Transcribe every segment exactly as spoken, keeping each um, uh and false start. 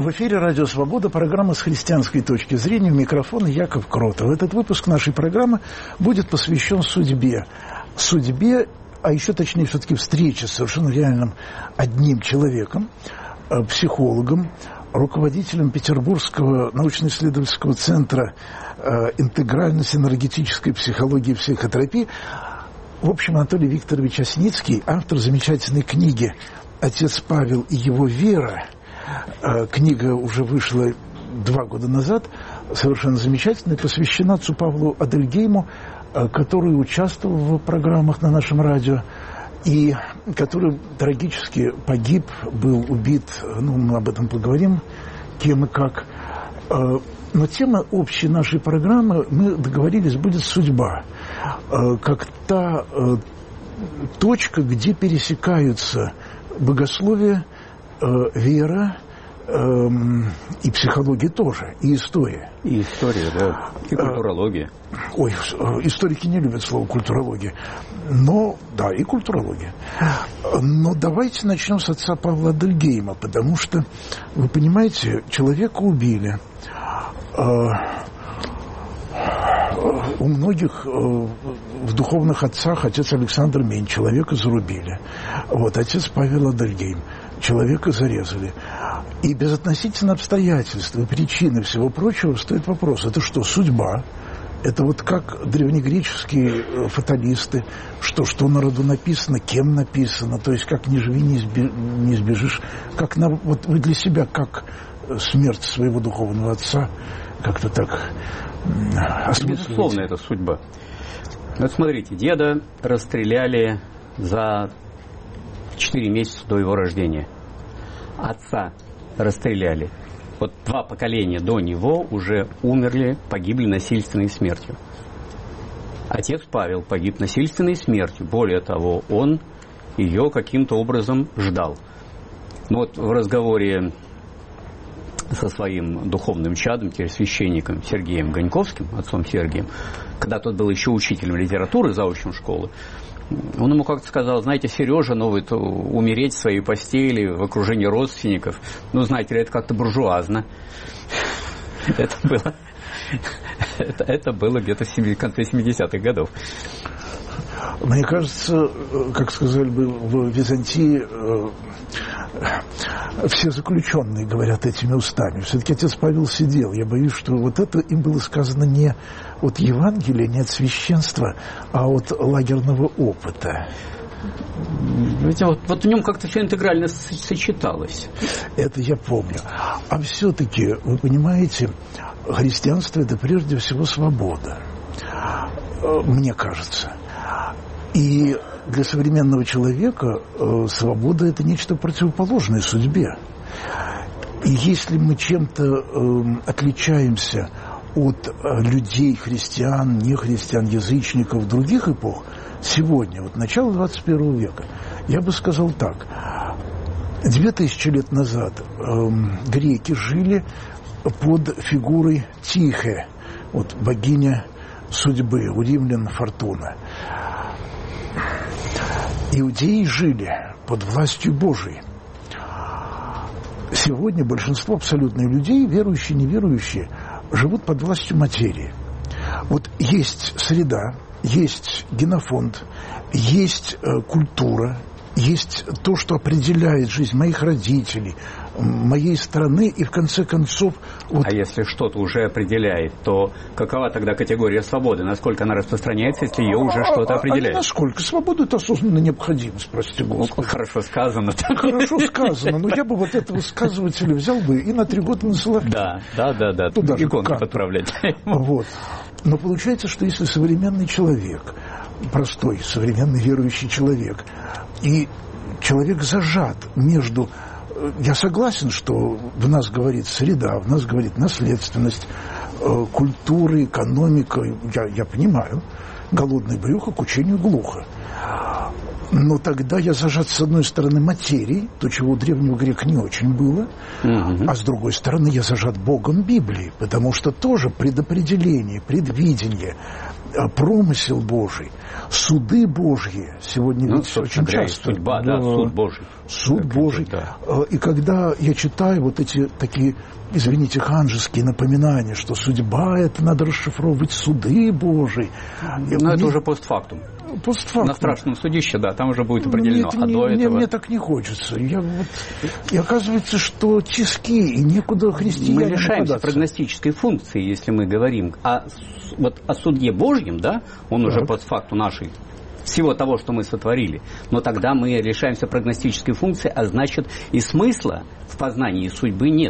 В эфире «Радио Свобода», программа «С христианской точки зрения», у микрофона Яков Кротов. Этот выпуск нашей программы будет посвящен судьбе. Судьбе, а еще точнее все-таки встрече с совершенно реальным одним человеком, психологом, руководителем Петербургского научно-исследовательского центра интегрально-синергетической психологии и психотерапии. В общем, Анатолий Викторович Осницкий, автор замечательной книги «Отец Павел и его вера». Книга уже вышла два года назад, совершенно замечательная, посвящена отцу Павлу Адельгейму, который участвовал в программах на нашем радио и который трагически погиб, был убит, ну, мы об этом поговорим, кем и как. Но тема общей нашей программы, мы договорились, будет судьба, как та точка, где пересекаются богословие, вера э, и психология тоже, и история. И история, да, и культурология. Ой, историки не любят слово культурология, но, да, и культурология. Но давайте начнем с отца Павла Адельгейма, потому что, вы понимаете, человека убили. У многих в духовных отцах отец Александр Мень, человека зарубили. Вот, отец Павел Адельгейм, человека зарезали. И безотносительно обстоятельств и причины всего прочего стоит вопрос, это что, судьба? Это вот как древнегреческие фаталисты, что, что народу написано, кем написано, то есть как не живи, не, избе, не избежишь, как на, вот вы для себя, как смерть своего духовного отца, как-то так осмысливаете? Безусловно, это судьба. Вот смотрите, деда расстреляли за четыре месяца до его рождения. Отца расстреляли. Вот два поколения до него уже умерли, погибли насильственной смертью. Отец Павел погиб насильственной смертью. Более того, он ее каким-то образом ждал. Но вот в разговоре со своим духовным чадом, теперь священником Сергеем Ганьковским, отцом Сергием, когда тот был еще учителем литературы заочной школы, он ему как-то сказал: знаете, Сережа, ну вот умереть в своей постели в окружении родственников, ну, знаете ли, это как-то буржуазно. Это было, это, это было где-то в конце семидесятых годов. Мне кажется, как сказали бы в Византии, все заключенные говорят этими устами. Все-таки отец Павел сидел. Я боюсь, что вот это им было сказано не от Евангелия, не от священства, а от лагерного опыта. Ведь вот, вот в нем как-то все интегрально сочеталось. Это я помню. А все-таки, вы понимаете, христианство – это прежде всего свобода. Мне кажется. И для современного человека э, свобода – это нечто противоположное судьбе. И если мы чем-то э, отличаемся от э, людей, христиан, нехристиан, язычников других эпох, сегодня, вот начало двадцать первого века, я бы сказал так. Две тысячи лет назад э, греки жили под фигурой Тихе, вот богиня судьбы, у римлян Фортуна. Иудеи жили под властью Божией. Сегодня большинство абсолютных людей, верующие, неверующие, живут под властью материи. Вот есть среда, есть генофонд, есть э, культура, есть то, что определяет жизнь моих родителей, моей страны, и в конце концов... Вот... А если что-то уже определяет, то какова тогда категория свободы? Насколько она распространяется, если ее уже а, что-то определяет? А насколько? Свобода – это осознанная необходимость, прости Господи. Ну, хорошо сказано. Хорошо сказано, но я бы вот этого сказывателя взял бы и на три года насылал. Да, да, да, да. Туда же иконки подправлять. Вот. Но получается, что если современный человек, простой, современный верующий человек, и человек зажат между... Я согласен, что в нас говорит среда, в нас говорит наследственность, культура, экономика. Я, я понимаю, голодное брюхо к учению глухо. Но тогда я зажат, с одной стороны, материей, то, чего у древнего грека не очень было, угу. А с другой стороны, я зажат Богом Библии, потому что тоже предопределение, предвидение, промысел Божий, суды Божьи. Сегодня ну, ведь очень говоря, часто. Судьба, да, да, суд Божий. Суд так Божий. Идет, да. И когда я читаю вот эти такие, извините, ханжеские напоминания, что судьба — это надо расшифровывать суды Божии. Но это уже постфактум. Постфактум. На страшном судище, да, там уже будет определено. Мне, а не, до мне, этого... мне так не хочется. Я вот, и оказывается, что тиски, и некуда христиане Мы лишаемся нападаться. прогностической функции, если мы говорим о, вот, о суде Божьем, да, он так. уже постфактум нашей, всего того, что мы сотворили. Но тогда мы лишаемся прогностической функции, а значит и смысла в познании судьбы нет.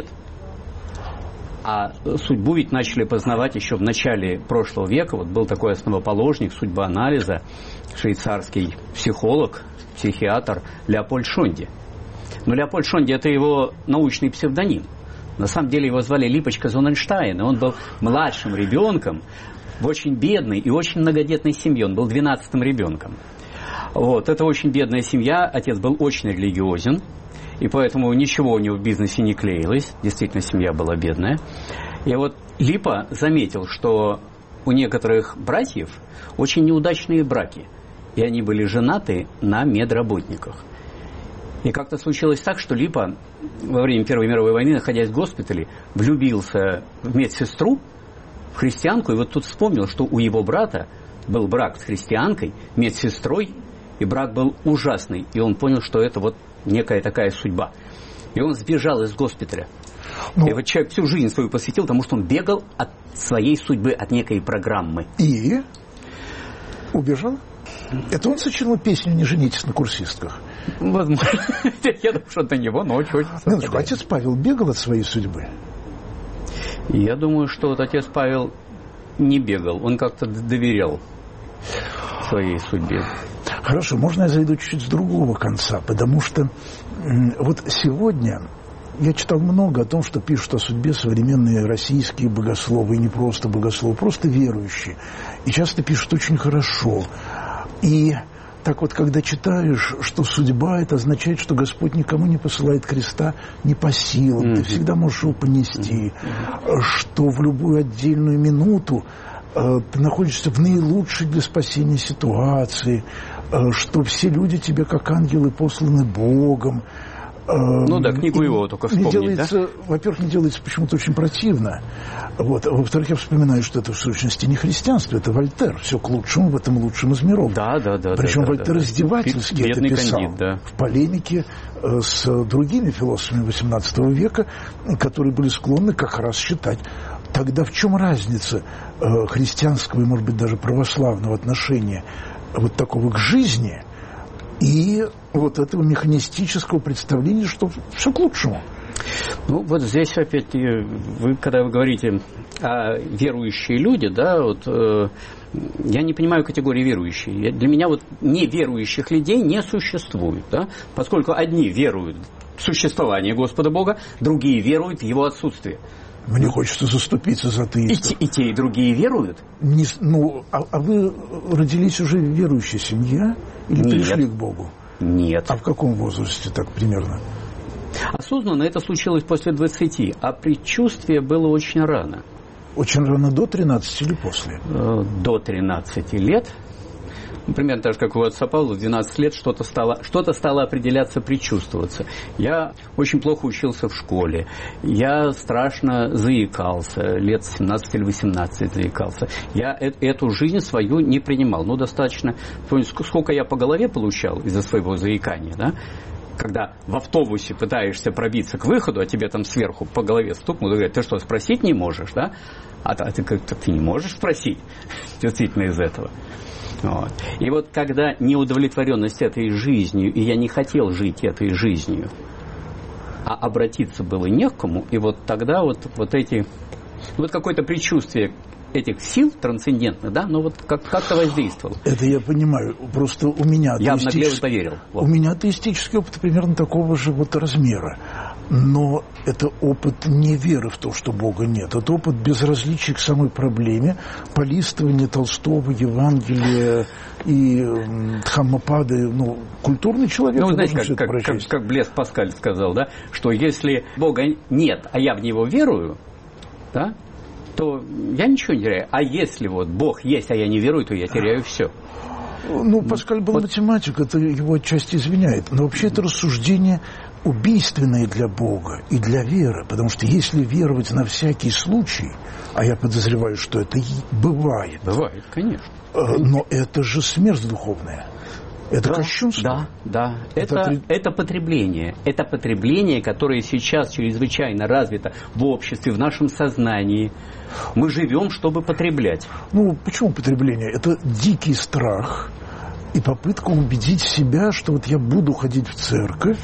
А судьбу ведь начали познавать еще в начале прошлого века. Вот был такой основоположник судьбоанализа, швейцарский психолог, психиатр Леопольд Шонди. Но Леопольд Шонди — это его научный псевдоним. На самом деле его звали Липочка Зоненштайн, и он был младшим ребенком в очень бедной и очень многодетной семье. Он был двенадцатым ребенком. Вот. Это очень бедная семья, отец был очень религиозен. И поэтому ничего у него в бизнесе не клеилось. Действительно, семья была бедная. И вот Липа заметил, что у некоторых братьев очень неудачные браки. И они были женаты на медработниках. И как-то случилось так, что Липа во время Первой мировой войны, находясь в госпитале, влюбился в медсестру, в христианку. И вот тут вспомнил, что у его брата был брак с христианкой, медсестрой. И брак был ужасный. И он понял, что это вот некая такая судьба. И он сбежал из госпиталя. Ну, и вот человек всю жизнь свою посвятил тому, что он бегал от своей судьбы, от некой программы. И убежал? Это он сочинил песню «Не женитесь на курсистках». Возможно. Я думаю, что до него ночь очень совпадает. Отец Павел бегал от своей судьбы? Я думаю, что вот отец Павел не бегал. Он как-то доверял своей судьбе. Хорошо, можно я зайду чуть-чуть с другого конца, потому что вот сегодня я читал много о том, что пишут о судьбе современные российские богословы, и не просто богословы, просто верующие. И часто пишут очень хорошо. И так вот, когда читаешь, что судьба, это означает, что Господь никому не посылает креста не по силам, mm-hmm. ты всегда можешь его понести, mm-hmm. что в любую отдельную минуту э, ты находишься в наилучшей для спасения ситуации, э, что все люди тебе как ангелы посланы Богом. Ну да, книгу его только вспомнить, делается, да? Во-первых, не делается почему-то очень противно. Вот. А во-вторых, я вспоминаю, что это в сущности не христианство, это Вольтер. Все к лучшему в этом лучшем из миров. Да, да, да. Причем да, Вольтер да, издевательски да. это писал. Кандид, да. В полемике с другими философами восемнадцатого века, которые были склонны как раз считать. Тогда в чем разница христианского и, может быть, даже православного отношения вот такого к жизни и вот этого механистического представления, что все к лучшему? Ну, вот здесь опять, вы, когда вы говорите о верующие люди, да, вот э, я не понимаю категории верующие. Для меня вот неверующих людей не существует, да, поскольку одни веруют в существование Господа Бога, другие веруют в Его отсутствие. Мне хочется заступиться за атеистов. И, и те, и другие веруют? Не, ну, а, а вы родились уже в верующей семье? Или Нет. пришли к Богу? Нет. А в каком возрасте так примерно? Осознанно это случилось после двадцати, а предчувствие было очень рано. Очень рано, до тринадцати или после? До тринадцати лет. Примерно так же, как у отца Павла, в двенадцать лет что-то стало, что-то стало определяться, предчувствоваться. Я очень плохо учился в школе. Я страшно заикался. Лет семнадцать или восемнадцать заикался. Я э- эту жизнь свою не принимал. Ну, достаточно... Сколько я по голове получал из-за своего заикания, да? Когда в автобусе пытаешься пробиться к выходу, а тебе там сверху по голове стукнут и говорят: ты что, спросить не можешь, да? А, а ты как-то ты не можешь спросить действительно из этого. Вот. И вот когда неудовлетворенность этой жизнью, и я не хотел жить этой жизнью, а обратиться было не к кому, и вот тогда вот, вот эти, вот какое-то предчувствие этих сил трансцендентных, да, но вот как- как-то воздействовало. Это я понимаю. Просто у меня Я обнаглел и атеистический... поверил. Вот. У меня атеистический опыт примерно такого же вот размера. Но это опыт не веры в то, что Бога нет. Это опыт безразличия к самой проблеме, полистывания Толстого, Евангелия и э, Дхаммапады. Ну, культурный человек. Ну, вы знаете, должен как, все это как, как, как Блес Паскаль сказал, да, что если Бога нет, а я в Него верую, да, то я ничего не теряю. А если вот Бог есть, а я не верую, то я теряю все. Ну, Паскаль был вот. математик, это его отчасти извиняет. Но вообще это рассуждение убийственное для Бога и для веры. Потому что если веровать на всякий случай, а я подозреваю, что это и бывает. Бывает, конечно. Но это же смерть духовная. Это да, кощунство. Да, да. Это, это, это потребление. Это потребление, которое сейчас чрезвычайно развито в обществе, в нашем сознании. Мы живем, чтобы потреблять. Ну, почему потребление? Это дикий страх и попытка убедить себя, что вот я буду ходить в церковь,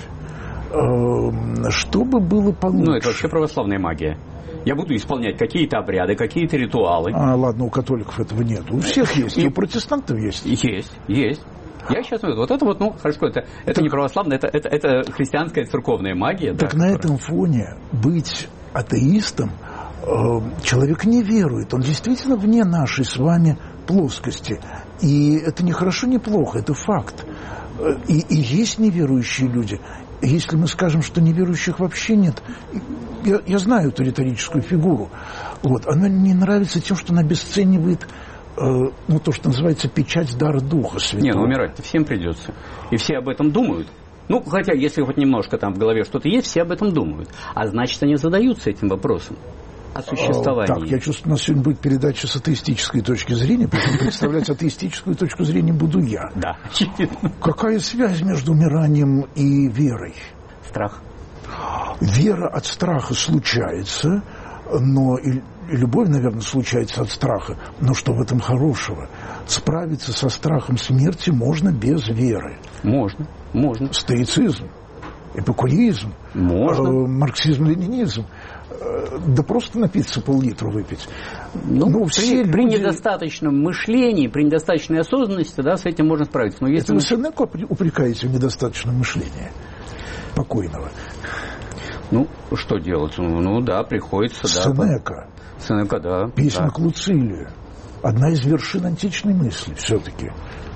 э, чтобы было получше. Ну, это вообще православная магия. Я буду исполнять какие-то обряды, какие-то ритуалы. А, ладно, у католиков этого нет. У всех есть, и у протестантов есть. Есть, есть. Я сейчас говорю, вот это вот, ну, хорошо, это, это так, не православная, это, это, это христианская церковная магия. Так да, на которая... этом фоне быть атеистом э, человек не верует. Он действительно вне нашей с вами плоскости. И это не хорошо, не плохо, это факт. И, и есть неверующие люди. Если мы скажем, что неверующих вообще нет, я, я знаю эту риторическую фигуру, вот, она мне нравится тем, что она обесценивает э, ну, то, что называется печать дара Духа Святого. Не, ну умирать-то всем придется. И все об этом думают. Ну, хотя, если хоть немножко там в голове что-то есть, все об этом думают. А значит, они задаются этим вопросом о существовании. Так, я чувствую, у нас сегодня будет передача с атеистической точки зрения, поэтому представлять атеистическую точку зрения буду я. Да. Какая связь между умиранием и верой? Страх. Вера от страха случается, но и, и любовь, наверное, случается от страха. Но что в этом хорошего? Справиться со страхом смерти можно без веры. Можно, можно. Стоицизм, эпикуризм, можно. Э, марксизм-ленинизм. Да просто напиться пол-литра выпить. Ну, ну, все при, люди... при недостаточном мышлении, при недостаточной осознанности, да, с этим можно справиться. Но если это мы... вы Сенеку упрекаете в недостаточном мышлении покойного? Ну, что делать? Ну, ну да, приходится... Сенека. Да, Сенека, да. Письма да. к Луцилию. Одна из вершин античной мысли все-таки.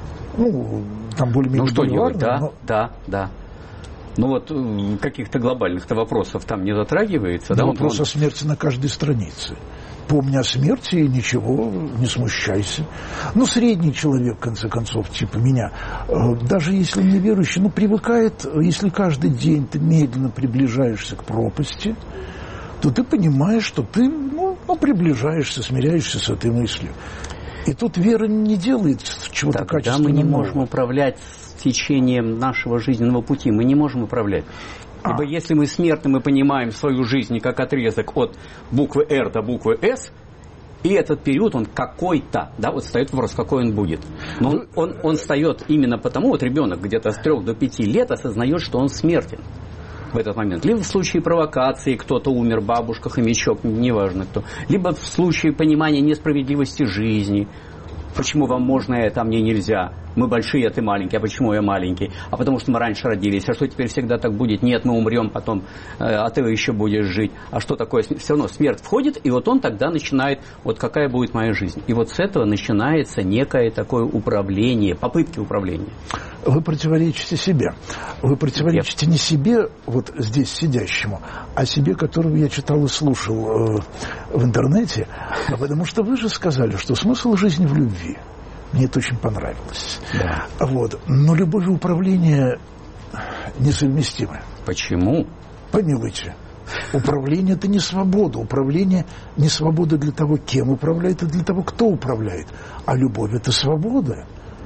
Ну, там более-менее... Ну, что делать? Да, но... да, да. Ну вот каких-то глобальных-то вопросов там не затрагивается. Да, вопрос он... о смерти на каждой странице. Помни о смерти и ничего, не смущайся. Ну, средний человек, в конце концов, типа меня, даже если не верующий, ну, привыкает, если каждый день ты медленно приближаешься к пропасти, то ты понимаешь, что ты, ну, ну приближаешься, смиряешься с этой мыслью. И тут вера не делает чего-то качественного. Да, мы не можем управлять течением нашего жизненного пути. Мы не можем управлять. Ибо а. если мы смертны, мы понимаем свою жизнь как отрезок от буквы «Р» до буквы «С», и этот период, он какой-то, да, вот встает вопрос, какой он будет. Но он, он, он встает именно потому, вот ребенок где-то с трех до пяти лет осознает, что он смертен в этот момент. Либо в случае провокации кто-то умер, бабушка, хомячок, неважно кто. Либо в случае понимания несправедливости жизни. Почему вам можно это, а мне нельзя? Мы большие, а ты маленький. А почему я маленький? А потому что мы раньше родились. А что теперь всегда так будет? Нет, мы умрем потом, а ты еще будешь жить. А что такое? Все равно смерть входит, и вот он тогда начинает, вот какая будет моя жизнь. И вот с этого начинается некое такое управление, попытки управления. Вы противоречите себе. Вы противоречите Нет. не себе, вот здесь сидящему, а себе, которого я читал и слушал э, в интернете, потому что вы же сказали, что смысл жизни в любви. Мне это очень понравилось. Да. Вот. Но любовь и управление несовместимы. Почему? Помилуйте. Управление – это не свобода. Управление не свобода для того, кем управляет, а для того, кто управляет. А любовь – это свобода.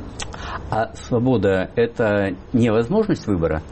А свобода – это невозможность выбора?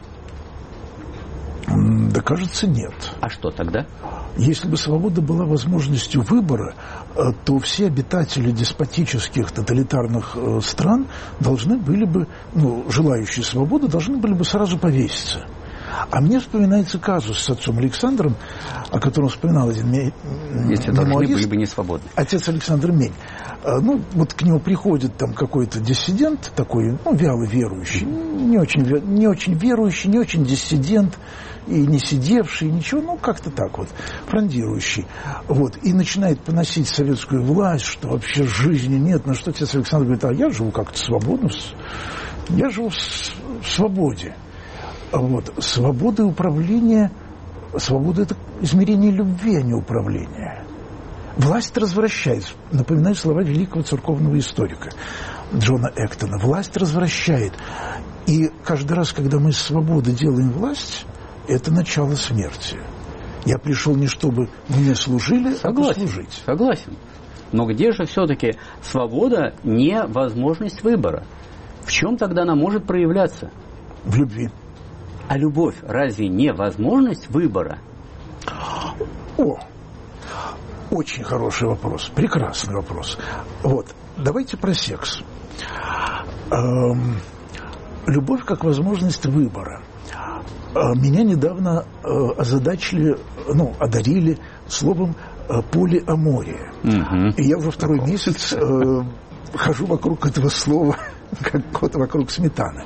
Да, кажется, нет. А что тогда? Если бы свобода была возможностью выбора, то все обитатели деспотических тоталитарных стран должны были бы, ну, желающие свободы, должны были бы сразу повеситься. А мне вспоминается казус с отцом Александром, о котором вспоминал один мемуарист. Если должны были бы не свободны. Отец Александр Мень. Ну, вот к нему приходит там какой-то диссидент, такой, ну, вяло верующий, не очень, не очень верующий, не очень диссидент, и не сидевший, ничего, ну, как-то так вот, фрондирующий. Вот, и начинает поносить советскую власть, что вообще жизни нет. На что отец Александр говорит: а я живу как-то свободно, я живу в свободе. Вот, свобода и управление, свобода – это измерение любви, а не управление. Власть развращает. Напоминаю слова великого церковного историка Джона Эктона. Власть развращает. И каждый раз, когда мы из свободы делаем власть, это начало смерти. Я пришел не чтобы мне служили, согласен, а послужить. Согласен. Но где же все-таки свобода, не возможность выбора? В чем тогда она может проявляться? В любви. А любовь разве не возможность выбора? О, очень хороший вопрос, прекрасный вопрос. Вот, давайте про секс. Эм, любовь как возможность выбора. Меня недавно озадачили, ну, одарили словом полиамория. Угу. И я уже второй Такого. месяц э, хожу вокруг этого слова, как кот вокруг сметаны.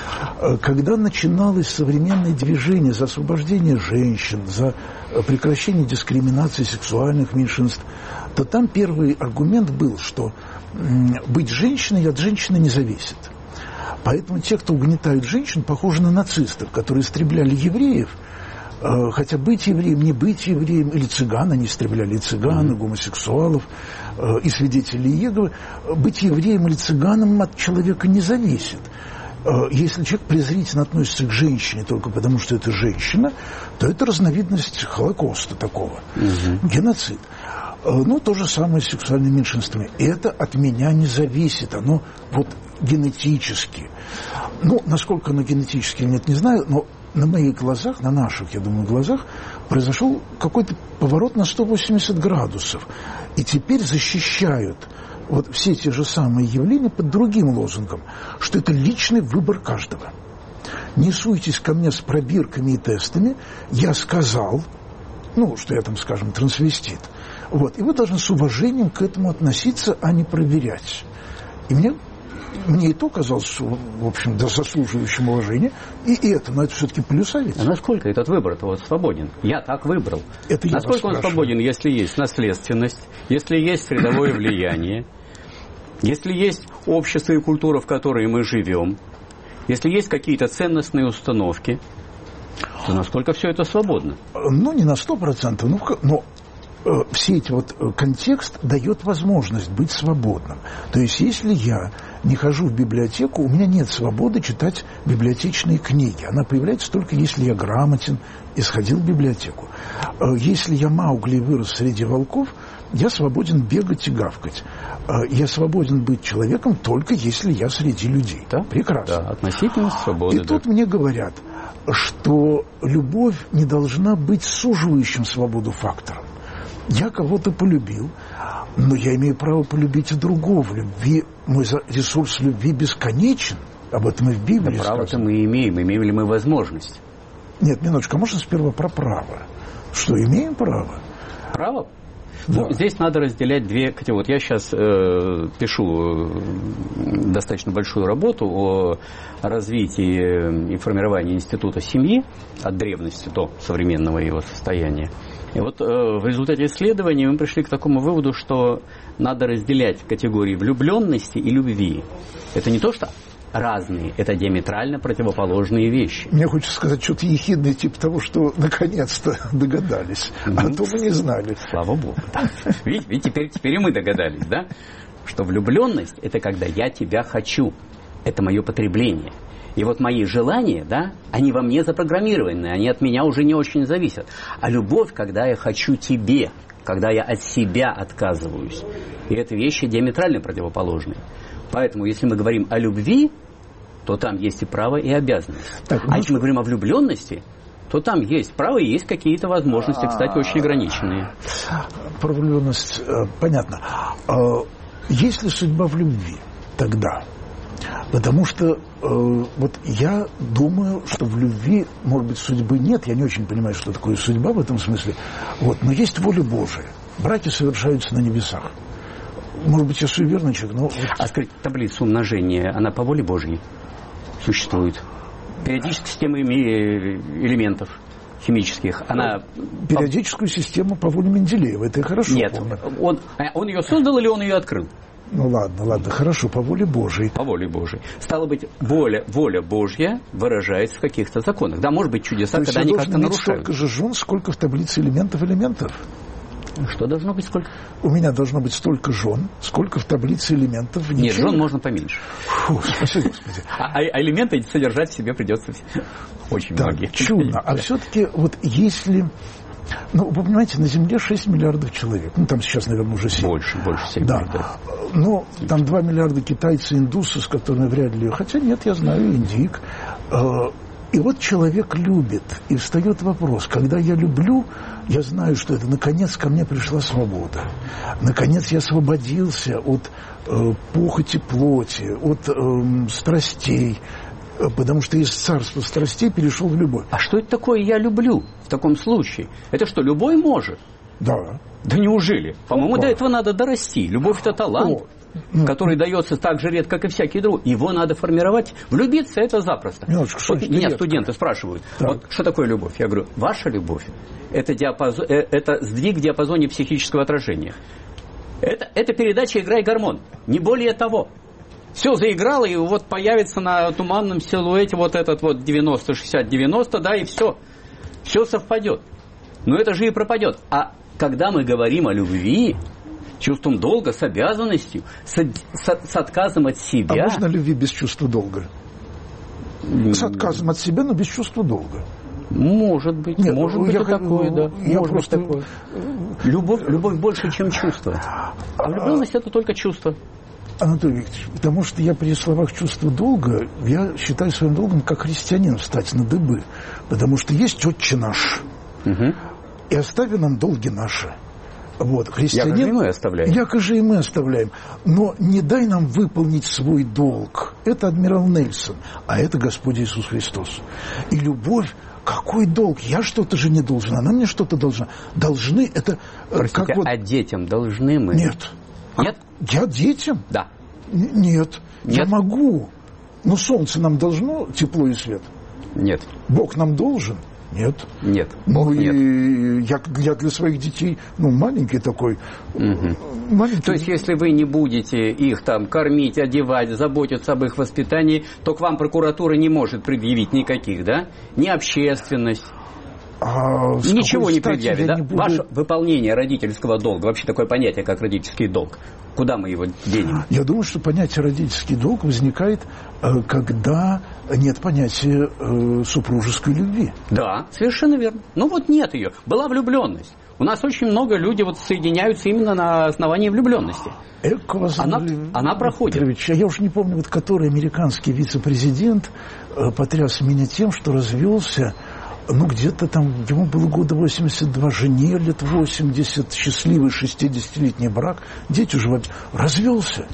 Когда начиналось современное движение за освобождение женщин, за прекращение дискриминации сексуальных меньшинств, то там первый аргумент был, что быть женщиной от женщины не зависит. Поэтому те, кто угнетают женщин, похожи на нацистов, которые истребляли евреев, хотя быть евреем, не быть евреем, или цыган, они истребляли и цыган, и гомосексуалов, и свидетелей Иеговы. Быть евреем или цыганом от человека не зависит. Если человек презрительно относится к женщине только потому, что это женщина, то это разновидность Холокоста такого, угу. геноцид. Ну, то же самое с сексуальными меньшинствами. Это от меня не зависит, оно вот генетически. Ну, насколько оно генетически или нет, не знаю, но на моих глазах, на наших, я думаю, глазах, произошел какой-то поворот на сто восемьдесят градусов. И теперь защищают вот все те же самые явления под другим лозунгом, что это личный выбор каждого. Не суйтесь ко мне с пробирками и тестами, я сказал, ну, что я там, скажем, трансвестит. Вот, и вы должны с уважением к этому относиться, а не проверять. И мне, мне и то казалось, в общем, да, заслуживающим уважения, и это, но это все-таки плюса ведь. А насколько этот выбор-то вот свободен? Я так выбрал. Это насколько он свободен, если есть наследственность, если есть средовое влияние, если есть общество и культура, в которой мы живем, если есть какие-то ценностные установки, то насколько все это свободно? Ну, не на сто процентов, но, но э, все эти вот э, контекст дает возможность быть свободным. То есть, если я не хожу в библиотеку, у меня нет свободы читать библиотечные книги. Она появляется только если я грамотен и сходил в библиотеку. Э, если я Маугли и вырос среди волков, я свободен бегать и гавкать. Э, я свободен быть человеком только если я среди людей. Да? Прекрасно. Да, относительно свободы. И да. Тут мне говорят, что любовь не должна быть суживающим свободу фактором. Я кого-то полюбил, но я имею право полюбить и другого. В любви, мой ресурс любви бесконечен. Об этом и в Библии да, право-то мы имеем. Имеем ли мы возможность? Нет, минуточку, а можно сперва про право? Что, имеем право? Право? Да. Ну, здесь надо разделять две категории. Вот я сейчас э, пишу достаточно большую работу о развитии и формировании института семьи от древности до современного его состояния. И вот э, в результате исследований мы пришли к такому выводу, что надо разделять категории влюбленности и любви. Это не то, что разные, это диаметрально противоположные вещи. Мне хочется сказать что-то ехидное, типа того, что наконец-то догадались, ну, а то мы не знали. Слава Богу. Да. Видите, ведь теперь, теперь и мы догадались, да? Что влюбленность – это когда я тебя хочу, это мое потребление. И вот мои желания, да, они во мне запрограммированы, они от меня уже не очень зависят. А любовь, когда я хочу тебе, когда я от себя отказываюсь. И это вещи диаметрально противоположные. Поэтому, если мы говорим о любви, то там есть и право, и обязанность. Так, а ну... если мы говорим о влюбленности, то там есть право и есть какие-то возможности, кстати, очень ограниченные. Про влюбленность понятно. Есть ли судьба в любви тогда? Потому что вот я думаю, что в любви, может быть, судьбы нет. Я не очень понимаю, что такое судьба в этом смысле. Вот, но есть воля Божия. Браки совершаются на небесах. Может быть, я суеверный человек, но... А скажите, таблица умножения, она по воле Божьей существует? Периодическая система элементов химических, она... Периодическую систему по воле Менделеева, это я хорошо Нет, помню. Он, он ее создал или он ее открыл? Ну ладно, ладно, хорошо, по воле Божьей. По воле Божьей. Стало быть, воля, воля Божья выражается в каких-то законах. Да, может быть, чудеса, когда они как-то нарушают. Столько же жен, сколько в таблице элементов элементов. Что должно быть сколько? У меня должно быть столько жен, сколько в таблице элементов. Нет, жен можно поменьше. Фу, спасибо, Господи. А, а элементы содержать в себе придется очень да, многие. Чудно. А все-таки вот если... Ну, вы понимаете, на Земле шесть миллиардов человек. Ну, там сейчас, наверное, уже семь. Больше, больше семь. Да. Но там два миллиарда китайцы, индусы, с которыми вряд ли... Хотя нет, я знаю, индик. И вот человек любит. И встает вопрос, когда я люблю, я знаю, что это наконец ко мне пришла свобода. Наконец я освободился от э, похоти плоти, от э, страстей. Потому что из царства страстей перешел в любовь. А что это такое «я люблю» в таком случае? Это что, любой может? Да. Да неужели? По-моему, Опа. До этого надо дорасти. Любовь – это талант, О. Ну, который дается так же редко, как и всякий другой. Его надо формировать. Влюбиться – это запросто. Минуточку, вот меня редко. Студенты спрашивают, вот, что такое любовь? Я говорю, ваша любовь – это, диапазон, это сдвиг в диапазоне психического отражения. Это, это передача «Играй гормон». Не более того. Все заиграло, и вот появится на туманном силуэте вот этот вот девяносто шестьдесят девяносто, да, и все. Все совпадет. Но это же и пропадет. А когда мы говорим о любви, чувством долга, с обязанностью, с, с, с отказом от себя... А можно любви без чувства долга? С отказом от себя, но без чувства долга. Может быть, Нет, может быть и такое, да. Я может просто... быть такое. Любовь, любовь больше, чем чувство. А влюбленность – это только чувство. Анатолий Викторович, потому что я при словах «чувство долга», я считаю своим долгом как христианин встать на дыбы. Потому что есть «Отче наш». Угу. И остави нам долги наши. Вот, христианин... Яко же и мы оставляем. Яко же и мы оставляем. Но не дай нам выполнить свой долг. Это адмирал Нельсон, а это Господь Иисус Христос. И любовь, какой долг? Я что-то же не должен, она мне что-то должна. Должны это... Простите, как вот... а детям должны мы? Нет. Нет? Я детям? Да. Н- нет. Нет. Я могу. Но солнце нам должно тепло и свет? Нет. Бог нам должен? Нет. Нет. Ну и Нет. Я, я для своих детей, ну, маленький такой. Угу. Маленький. То есть, если вы не будете их там кормить, одевать, заботиться об их воспитании, то к вам прокуратура не может предъявить никаких, да? Ни общественность. А ничего не предъявит, да? Не буду... Ваше выполнение родительского долга, вообще такое понятие, как родительский долг, куда мы его денем? Я думаю, что понятие родительский долг возникает, когда нет понятия супружеской любви. Да, совершенно верно. Ну вот нет ее. Была влюбленность. У нас очень много людей вот соединяются именно на основании влюбленности. Она, она проходит. Петрович, я уж не помню, вот который американский вице-президент потряс меня тем, что развелся. Ну, где-то там, ему было года восемьдесят два, жене лет восемьдесят, счастливый шестидесятилетний брак, дети уже развелся.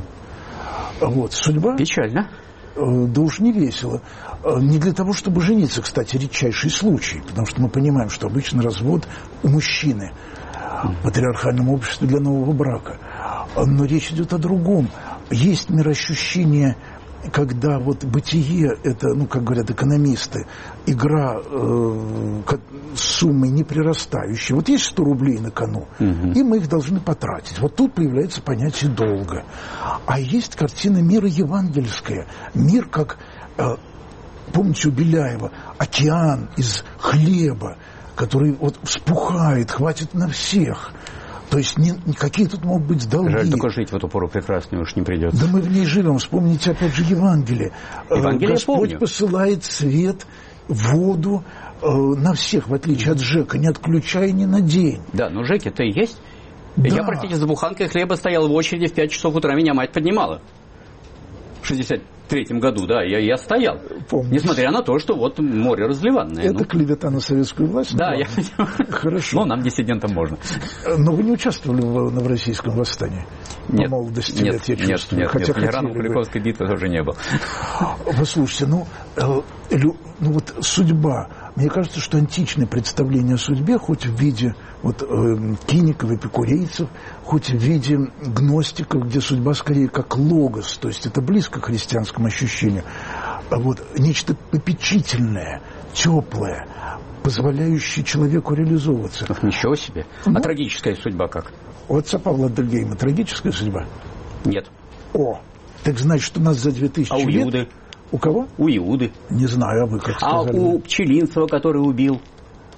Вот, судьба... Печально. Да уж не весело. Не для того, чтобы жениться, кстати, редчайший случай, потому что мы понимаем, что обычно развод у мужчины в патриархальном обществе для нового брака. Но речь идет о другом. Есть мироощущение... Когда вот бытие, это, ну, как говорят экономисты, игра э, с суммой неприрастающей. Вот есть сто рублей на кону, угу. и мы их должны потратить. Вот тут появляется понятие долга. А есть картина мира евангельская. Мир как, э, помните у Беляева, океан из хлеба, который вот вспухает, хватит на всех. То есть не, какие тут могут быть долги. Жаль, только жить в эту пору прекрасную уж не придется. Да мы в ней живем. Вспомните опять же Евангелие. Евангелие Господь посылает свет, воду э, на всех, в отличие от Жека, не отключая ни на день. Да, но Жеки-то и есть. Да. Я практически за буханкой хлеба стоял в очереди в пять часов утра, меня мать поднимала. В шестьдесят третьем году, да, я, я стоял. Помните. Несмотря на то, что вот море разливанное. Это ну. клевета на советскую власть? Да, я Хорошо. Но нам, диссидентам, можно. Но вы не участвовали в новороссийском восстании? Нет. По молодости нет, лет, я нет, чувствую. Нет, Хотя нет, нет. Рано Куликовской битвы тоже не был. Послушайте, ну, э, лю, ну вот судьба. Мне кажется, что античное представление о судьбе, хоть в виде вот, э, киников, эпикурейцев, хоть в виде гностиков, где судьба скорее как логос, то есть это близко к христианскому ощущению, а вот нечто попечительное, теплое, позволяющее человеку реализовываться. Ах, ничего себе. Ну, а трагическая судьба как? У отца Павла Адельгейма трагическая судьба? Нет. О, так значит, что у нас за две тысячи лет... А у Иуды? У кого? У Иуды. Не знаю, а вы как сказали. А у Пчелинцева, который убил?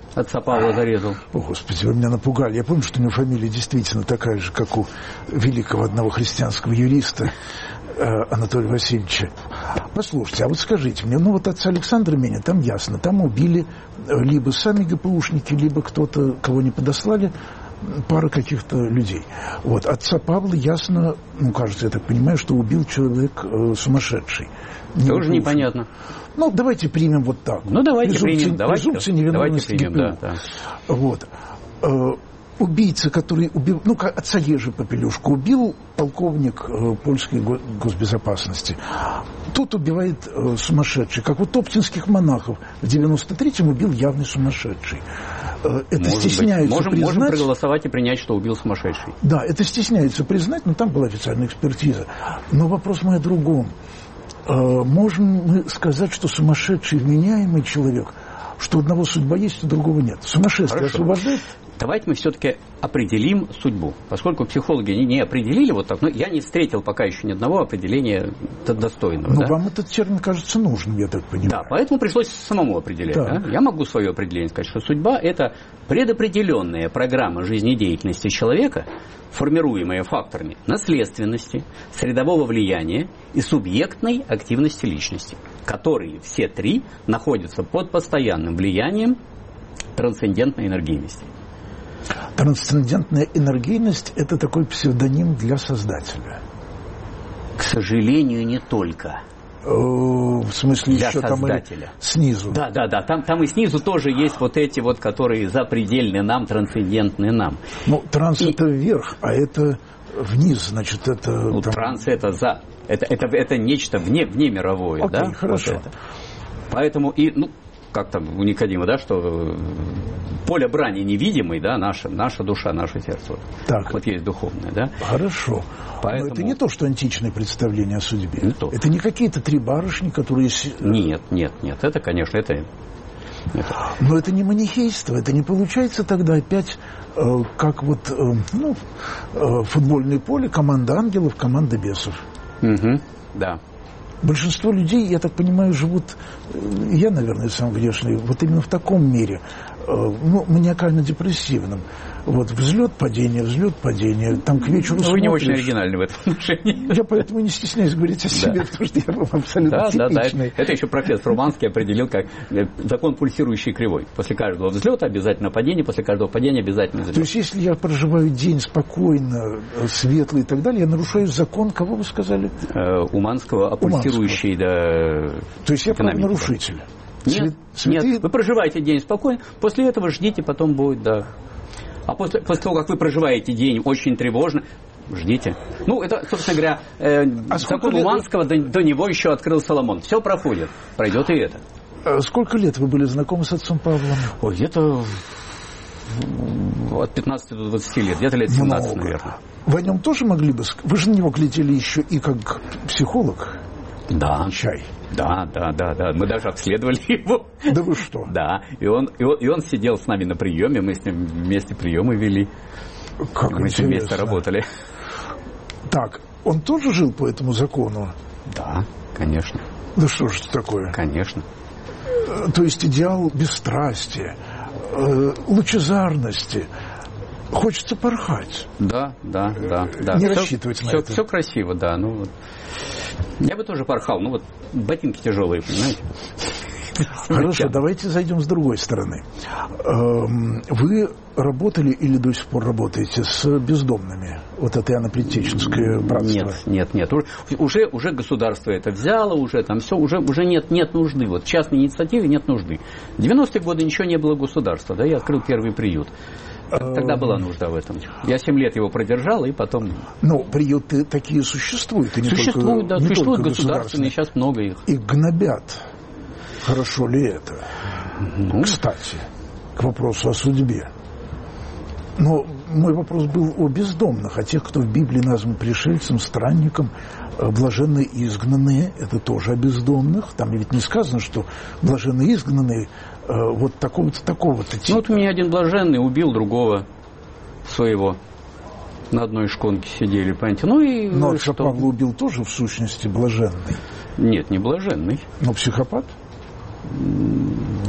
отца Павла зарезал. О, Господи, вы меня напугали. Я помню, что у него фамилия действительно такая же, как у великого одного христианского юриста э, Анатолия Васильевича. Послушайте, а вот скажите мне, ну вот отца Александра Меня, там ясно, там убили либо сами ГПУшники, либо кто-то, кого не подослали, пара каких-то людей. Вот. Отца Павла ясно, ну, кажется, я так понимаю, что убил человек э, сумасшедший. Не Тоже непонятно. Ну, давайте примем вот так. Ну, давайте презумпция, примем. Давайте, презумпция невиновности давайте примем, ГПУ. да, да. Вот. Э, убийца, который убил, ну, отца Ежи Попелюшку убил полковник э, польской го- госбезопасности. Тут убивает э, сумасшедший. Как у топтинских монахов в девяносто третьем убил явный сумасшедший. Э, это Может стесняются можем, признать. можем проголосовать и принять, что убил сумасшедший. Да, это стесняются признать, но там была официальная экспертиза. Но вопрос мой о другом. Э, можем мы сказать, что сумасшедший вменяемый человек, что у одного судьба есть, у другого нет? Сумасшествие Хорошо. освобождает? Давайте мы все-таки определим судьбу. Поскольку психологи не, не определили вот так, но я не встретил пока еще ни одного определения достойного. Но да? вам этот термин кажется нужным, я так понимаю. Да, поэтому пришлось самому определять. Да. Да? Я могу свое определение сказать, что судьба – это предопределенная программа жизнедеятельности человека, формируемая факторами наследственности, средового влияния и субъектной активности личности, которые все три находятся под постоянным влиянием трансцендентной энергийности. Трансцендентная энергийность – это такой псевдоним для создателя. К сожалению, не только. Э, в смысле, Для еще там и создателя. снизу. Да, да, да. Там, там и снизу тоже есть вот эти вот, которые запредельны нам, трансцендентны нам. Ну, транс И- это вверх, а это вниз, значит, это... Ну, там- транс это за. Это, это, это нечто вне, вне мировое, Окей, да? хорошо. Вот это. Поэтому и, ну, как там у Никодима, да, что э, поле брани невидимый, да, наша, наша душа, наше сердце. Вот. Так. Вот есть духовное, да? Хорошо. Поэтому- Но это не то, что античное представление о судьбе. Не то. Это не какие-то три барышни, которые... с- Нет, нет, нет. Это, конечно, это... это- Но это не манихейство, это не получается тогда опять э, как вот э, ну, э, футбольное поле, команда ангелов, команда бесов. Мгм, да. Большинство людей, я так понимаю, живут, э, я, наверное, сам грешный, вот именно в таком мире, э, ну, маниакально-депрессивном. Вот взлет, падение, взлет, падение, там к вечеру Ну, вы не очень смотришь. оригинальны в этом отношении. Я поэтому не стесняюсь говорить о себе, Да. потому что я был абсолютно Да, да, да. типичный. Это еще профессор Уманский определил как э, закон пульсирующей кривой. После каждого взлета обязательно падение, после каждого падения обязательно взлет. То есть, если я проживаю день спокойно, э, светлый и так далее, я нарушаю закон, кого вы сказали? Э, Уманского о пульсирующей, да, То есть, я экономике. правонарушитель. Нет, Свят- нет, вы проживаете день спокойно, после этого ждите, потом будет, да. А после, после того, как вы проживаете день очень тревожно, ждите. Ну, это, собственно говоря, э, А сколько закон лет- Уманского, до, до него еще открыл Соломон. Все проходит, пройдет и это. А сколько лет вы были знакомы с отцом Павлом? Ой, где-то от пятнадцати до двадцати лет, где-то лет семнадцать, Много. наверное. Вы о нем тоже могли бы... ск- Вы же на него глядели еще и как психолог. Да, Чай. да, да, да, да. Мы даже обследовали его. Да вы что? Да, и он, и он, и он сидел с нами на приеме, мы с ним вместе приемы вели, Как мы с ним вместе интересно. работали. Так, он тоже жил по этому закону? Да, конечно, Да что ж это такое? конечно. Э, То есть идеал бесстрастия, э, лучезарности. Хочется порхать. Да, да, да, да. Не Всё- рассчитывать на всё- это. Все красиво, да. Ну, вот. Я бы тоже порхал, ну вот ботинки тяжелые, понимаете? Хорошо, давайте зайдем с другой стороны. Эм, Вы работали или до сих пор работаете с бездомными? Вот это Иоанно-Предтеченское братство. Нет, нет, нет. Уже- Уже, уже государство это взяло, уже там все, уже, уже нет, нет нужды. Вот в частной инициативе нет нужды. В девяностые годы ничего не было государства, да, я открыл первый приют. Тогда была нужда в этом. Я семь лет его продержал, и потом... Ну, приюты такие существуют. И не Существуют, только, да, не существуют только государственные, сейчас много их. И гнобят. Хорошо ли это? Ну, Кстати, к вопросу о судьбе. Но мой вопрос был о бездомных, о тех, кто в Библии назван пришельцем, странником, э, блаженные изгнанные, это тоже о бездомных. Там ведь не сказано, что блаженные изгнанные э, вот такого-то, такого-то типа. ну, вот у меня один блаженный убил другого своего. На одной шконке сидели, понимаете. Ну и Но что? Павла убил тоже в сущности блаженный. Нет, не блаженный. Но психопат?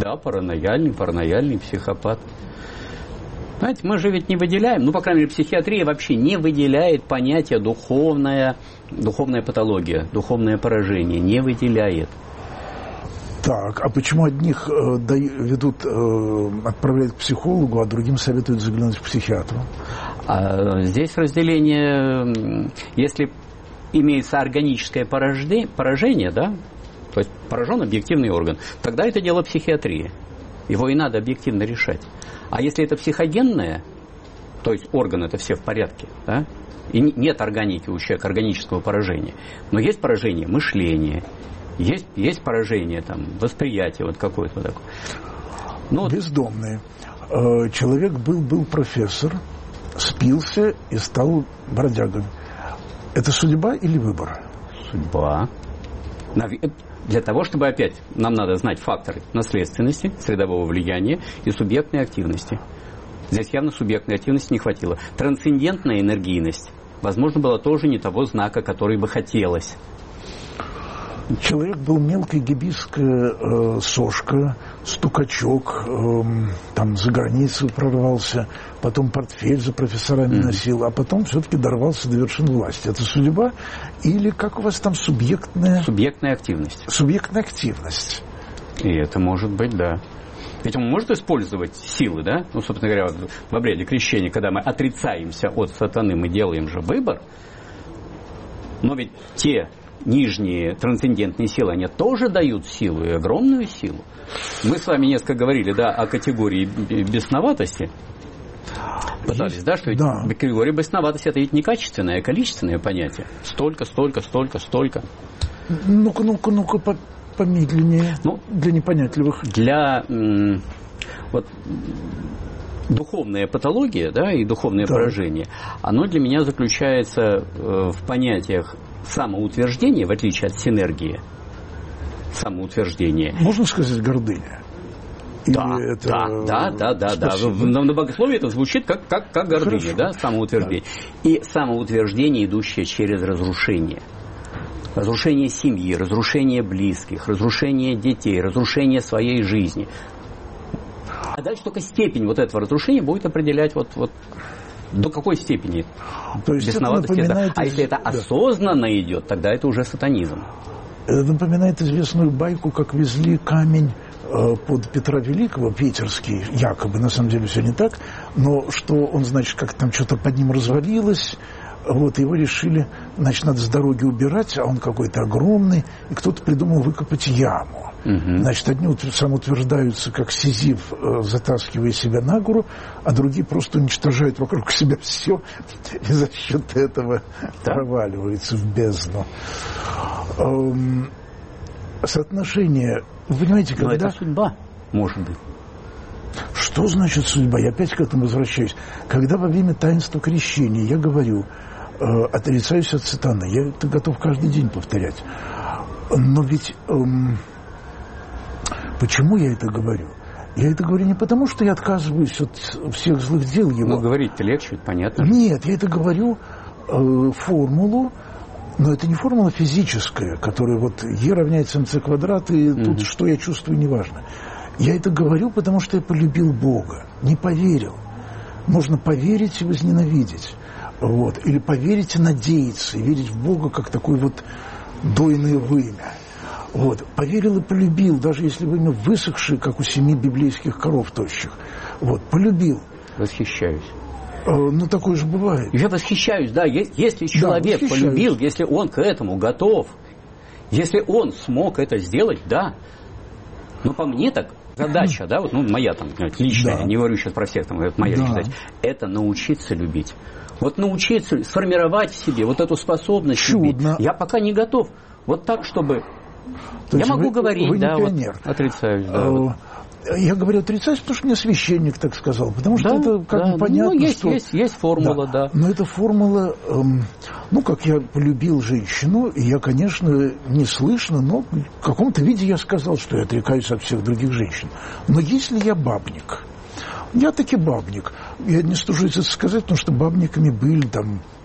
Да, паранояльный, паранояльный психопат. Знаете, мы же ведь не выделяем, ну, по крайней мере, психиатрия вообще не выделяет понятие духовная, духовная патология, духовное поражение, не выделяет. Так, а почему одних э, да, ведут, э, отправляют к психологу, а другим советуют заглянуть к психиатру? А здесь разделение, если имеется органическое поражение, поражение, да, то есть поражен объективный орган, тогда это дело психиатрии. Его и надо объективно решать. А если это психогенное, то есть органы это все в порядке, да, и нет органики у человека, органического поражения, но есть поражение мышления, есть, есть поражение там, восприятия вот какое-то такое. Ну, бездомные. Человек был, был профессор, спился и стал бродягой. Это судьба или выбор? Судьба. Для того, чтобы опять нам надо знать факторы наследственности, средового влияния и субъектной активности. Здесь явно субъектной активности не хватило. Трансцендентная энергийность, возможно, была тоже не того знака, который бы хотелось. Человек был мелкая гибисская э, сошка, стукачок, э, там за границу прорвался, потом портфель за профессорами mm-hmm. носил, а потом все-таки дорвался до вершин власти. Это судьба или как у вас там субъектная... Субъектная активность. Субъектная активность. И это может быть, да. Ведь он может использовать силы, да? Ну, собственно говоря, в обряде крещения, когда мы отрицаемся от сатаны, мы делаем же выбор. Но ведь те... нижние трансцендентные силы, они тоже дают силу, и огромную силу. Мы с вами несколько говорили, да, о категории бесноватости. Пытались, да, что ведь да. Категория бесноватости это ведь не качественное, а количественное понятие. Столько, столько, столько, столько. Ну-ка, ну-ка, ну-ка, помедленнее. Ну, для непонятливых. Для м- вот духовная патология, да, и духовное да. поражение, оно для меня заключается э, в понятиях самоутверждение, в отличие от синергии, самоутверждение. Можно сказать гордыня? Да, это... да, да, да, да, да. На, на богословии это звучит как, как, как гордыня, хорошо. Да, самоутверждение. Да. И самоутверждение, идущее через разрушение. Разрушение семьи, разрушение близких, разрушение детей, разрушение своей жизни. А дальше только степень вот этого разрушения будет определять вот... вот до какой степени то есть бесноватости это, напоминает... А если это осознанно да. идет, тогда это уже сатанизм. Это напоминает известную байку, как везли камень э, под Петра Великого, питерский, якобы, на самом деле все не так, но что он, значит, как там что-то под ним развалилось, вот, его решили, значит, надо с дороги убирать, а он какой-то огромный, и кто-то придумал выкопать яму. Угу. Значит, одни самоутверждаются, как Сизиф, затаскивая себя на гору, а другие просто уничтожают вокруг себя все, и за счет этого да. проваливаются в бездну. Эм, соотношение, вы понимаете, когда... Но это судьба, может быть. Что значит судьба? Я опять к этому возвращаюсь. Когда во время таинства крещения я говорю, э, отрицаюсь от сатаны, я это готов каждый день повторять. Но ведь... Эм, почему я это говорю? Я это говорю не потому, что я отказываюсь от всех злых дел его. Ну, говорить-то легче, понятно. Нет, я это говорю э, формулу, но это не формула физическая, которая вот Е равняется МЦ квадрат, и угу. тут что я чувствую, неважно. Я это говорю, потому что я полюбил Бога, не поверил. Можно поверить и возненавидеть. Вот. Или поверить и надеяться, и верить в Бога как такое вот дойное вымя. Вот. Поверил и полюбил, даже если вымя высохшее, как у семи библейских коров тощих. Вот. Полюбил. Восхищаюсь. Э, ну, такое же бывает. Я восхищаюсь, да. Если человек да, полюбил, если он к этому готов, если он смог это сделать, да. Но по мне так задача, да, вот, ну, моя там личная, да. не говорю сейчас про всех, там, это моя да. задача, это научиться любить. Вот научиться сформировать в себе вот эту способность Чудно. любить. Я пока не готов. Вот так, чтобы... То я могу вы, говорить, вы да, вот, отрицаюсь. Да, а, вот. Я говорю отрицаюсь, потому что мне священник так сказал, потому что да, это как да, бы понятно, ну, есть, что... Есть, есть формула, да. да. Но эта формула, эм, ну, как я полюбил женщину, и я, конечно, не слышно, но в каком-то виде я сказал, что я отрекаюсь от всех других женщин. Но если я бабник, я таки бабник, я не стыжусь это сказать, потому что бабниками были там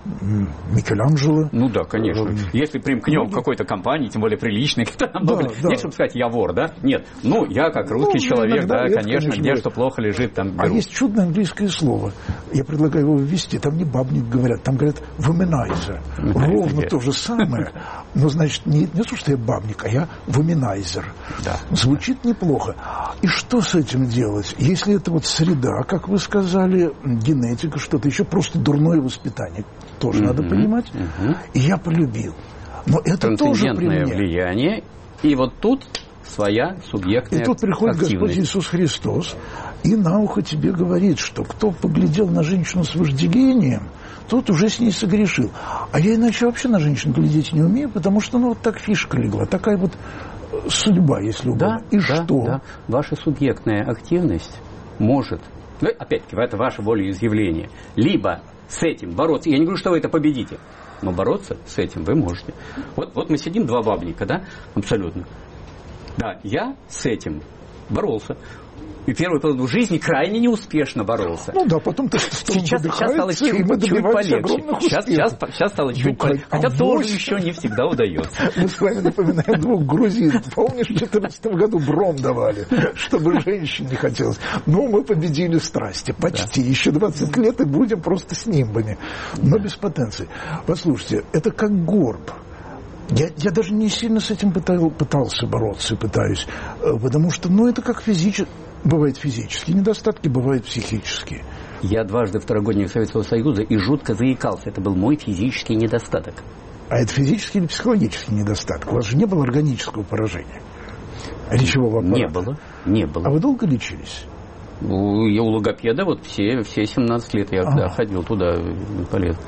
Микеланджело. Ну да, конечно. Э, Если примкнем ну, в какой-то компании, тем более приличной, то намного... Да, да. Нет, чтобы сказать, я вор, да? Нет. Ну, я как русский ну, человек, да, конечно, конечно, где бывает. Что плохо лежит, там беру. А есть чудное английское слово. Я предлагаю его ввести. Там не бабник говорят, там говорят вуминайзер. Ровно то же самое. Но, значит, не, не то, что я бабник, а я вуминайзер. Да. Звучит неплохо. И что с этим делать? Если это вот среда, как вы сказали, генетика, что-то еще, просто дурное воспитание, тоже mm-hmm. надо понимать. Mm-hmm. И я полюбил. Но это тоже при мне. Влияние. И вот тут своя субъектная активность. И тут приходит Господь Иисус Христос и на ухо тебе говорит, что кто поглядел на женщину с вожделением, тот уже с ней согрешил. А я иначе вообще на женщин глядеть не умею, потому что ну вот так фишка легла, такая вот судьба, если угодно. Да, и да, что? Да. Ваша субъектная активность может, ну, опять-таки, это ваше волеизъявление, либо с этим бороться. Я не говорю, что вы это победите, но бороться с этим вы можете. Вот, вот мы сидим, два бабника, да, абсолютно. Да, я с этим боролся. И первый половину в жизни крайне неуспешно боролся. Ну да, потом тестостерон сейчас, сейчас стало чуть, чуть полегче. Сейчас, сейчас, сейчас стало чуть ну, полегче. Хотя а тоже еще не всегда удается. Мы с вами напоминаем двух грузин. Помнишь, в две тысячи четырнадцатом году бром давали, чтобы женщин не хотелось. Ну, мы победили страсти. Почти. Да. Еще двадцать лет и будем просто с нимбами. Но без потенции. Послушайте, это как горб. Я, я даже не сильно с этим пытал, пытался бороться и пытаюсь. Потому что, ну, это как физически. Бывают физические недостатки, бывают психические. Я дважды второгодник Советского Союза и жутко заикался. Это был мой физический недостаток. А это физический или психологический недостаток? У вас же не было органического поражения речевого аппарата? Не было, не было. А вы долго лечились? У, я у логопеда вот все, все семнадцать лет я да, ходил туда, полез.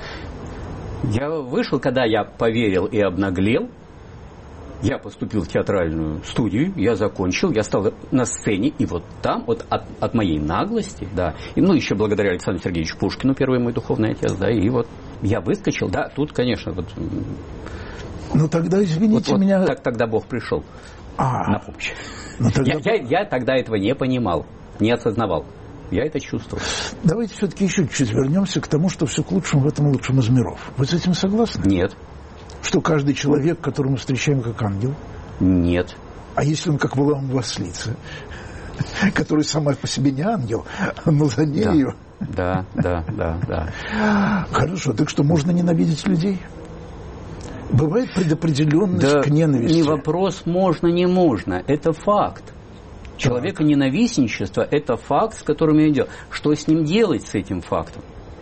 Я вышел, когда я поверил и обнаглел. Я поступил в театральную студию, я закончил, я стал на сцене, и вот там, вот от, от моей наглости, да, и, ну, еще благодаря Александру Сергеевичу Пушкину, первый мой духовный отец, да, и вот я выскочил, да, тут, конечно, вот... Ну, тогда, извините вот, меня... Вот, так, тогда Бог пришел а, на помощь. Ну, тогда... я, я, я тогда этого не понимал, не осознавал. Я это чувствую. Давайте все-таки еще чуть-чуть вернемся к тому, что все к лучшему в этом лучшем из миров. Вы с этим согласны? Нет. Что каждый человек, которого мы встречаем как ангел? Нет. А если он как Валаам Ослица, который сама по себе не ангел, но за нею... Да, да, да, да. Хорошо, так что можно ненавидеть людей? Бывает предопределенность да к ненависти? Не вопрос можно, не можно. Это факт. Человеконенавистничество – это факт, с которым я идет. Что с ним делать, с этим фактом?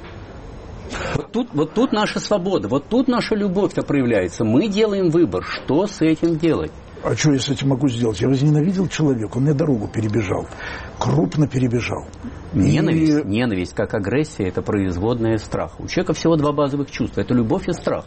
Вот тут, вот тут наша свобода, вот тут наша любовь-то проявляется. Мы делаем выбор, что с этим делать. А что я с этим могу сделать? Я возненавидел человека, он мне дорогу перебежал, крупно перебежал. Ненависть, и... ненависть как агрессия – это производная страха. У человека всего два базовых чувства – это любовь и страх.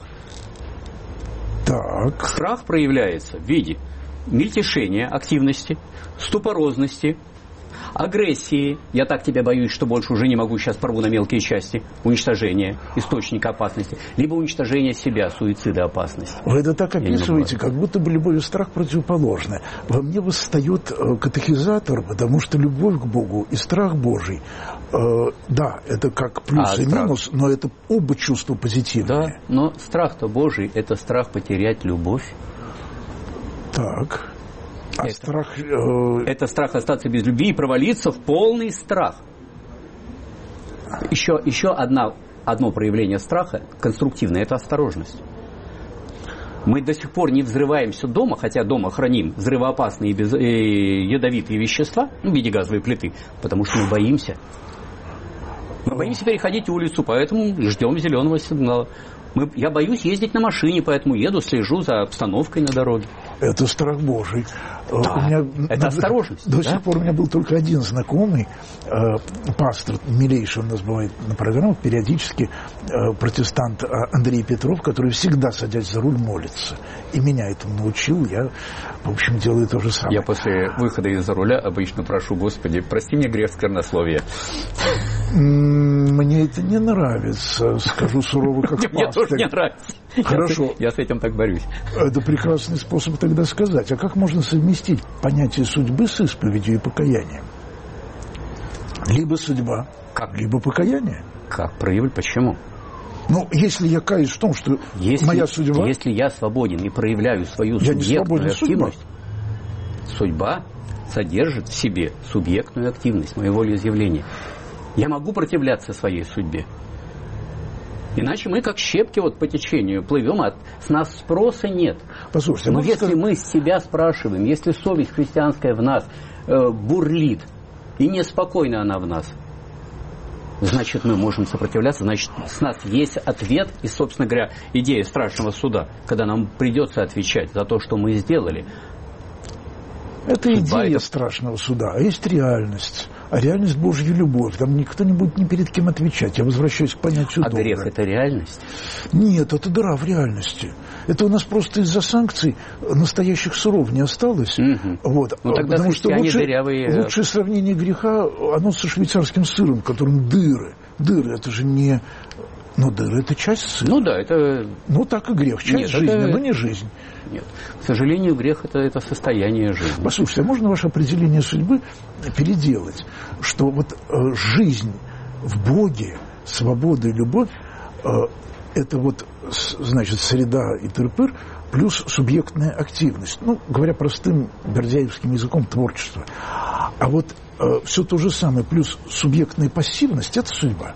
Так. Страх проявляется в виде мельтешения, активности, ступорозности, агрессии. Я так тебя боюсь, что больше уже не могу, сейчас порву на мелкие части. Уничтожение источника опасности. Либо уничтожение себя, суицида, опасности. Вы это так описываете, как будто бы любовь и страх противоположны. Во мне восстает э, катехизатор, потому что любовь к Богу и страх Божий, э, да, это как плюс а и страх... минус, но это оба чувства позитивные. Да, но страх-то Божий – это страх потерять любовь. Так... А это, страх, э... это страх остаться без любви и провалиться в полный страх. Еще, еще одна, одно проявление страха конструктивное – это осторожность. Мы до сих пор не взрываемся дома, хотя дома храним взрывоопасные и без, э, ядовитые вещества, ну, в виде газовой плиты, потому что мы боимся. Мы боимся переходить улицу, поэтому ждем зеленого сигнала. Мы, я боюсь ездить на машине, поэтому еду, слежу за обстановкой на дороге. Это страх Божий. Да, у меня, это на, осторожность. До да? сих пор у меня был только один знакомый, э, пастор, милейший у нас бывает на программах, периодически э, протестант Андрей Петров, который всегда, садясь за руль, молится. И меня этому научил, я, в общем, делаю то же самое. Я после выхода из-за руля обычно прошу: Господи, прости мне грех сквернословия. Мне это не нравится, скажу сурово, как пастырь. Мне тоже не нравится. Хорошо. Я с этим так борюсь. Это прекрасный способ тогда сказать. А как можно совместить понятие судьбы с исповедью и покаянием? Либо судьба, как? Либо покаяние. Как проявить? Почему? Ну, если я каюсь в том, что если, моя судьба... Если я свободен и проявляю свою я субъектную активность, судьба. судьба содержит в себе субъектную активность, мое волеизъявление. Я могу противляться своей судьбе. Иначе мы, как щепки вот по течению, плывем, а с нас спроса нет. Послушайте, но если сказать... мы с себя спрашиваем, если совесть христианская в нас э, бурлит, и неспокойна она в нас, значит, мы можем сопротивляться, значит, с нас есть ответ, и, собственно говоря, идея страшного суда, когда нам придется отвечать за то, что мы сделали. Это Судьба идея это... страшного суда, а есть реальность. А реальность — Божья любовь. Там никто не будет ни перед кем отвечать. Я возвращаюсь к понятию а долга. А грех — это реальность? Нет, это дыра в реальности. Это у нас просто из-за санкций настоящих суров не осталось. Угу. Вот. Ну, тогда потому что лучше, дырявые... лучшее сравнение греха, оно со швейцарским сыром, в котором дыры. Дыры — это же не... Но дыры — это часть сыра. Ну да, это... Ну так и грех. Часть Нет, жизни, это... но не жизнь. Нет. К сожалению, грех это, это состояние жизни. Послушайте, а можно ваше определение судьбы переделать? Что вот э, жизнь в Боге, свобода и любовь э, это вот, значит, среда и тыр-пыр плюс субъектная активность. Ну, говоря простым бердяевским языком, творчество. А вот э, все то же самое плюс субъектная пассивность — это судьба?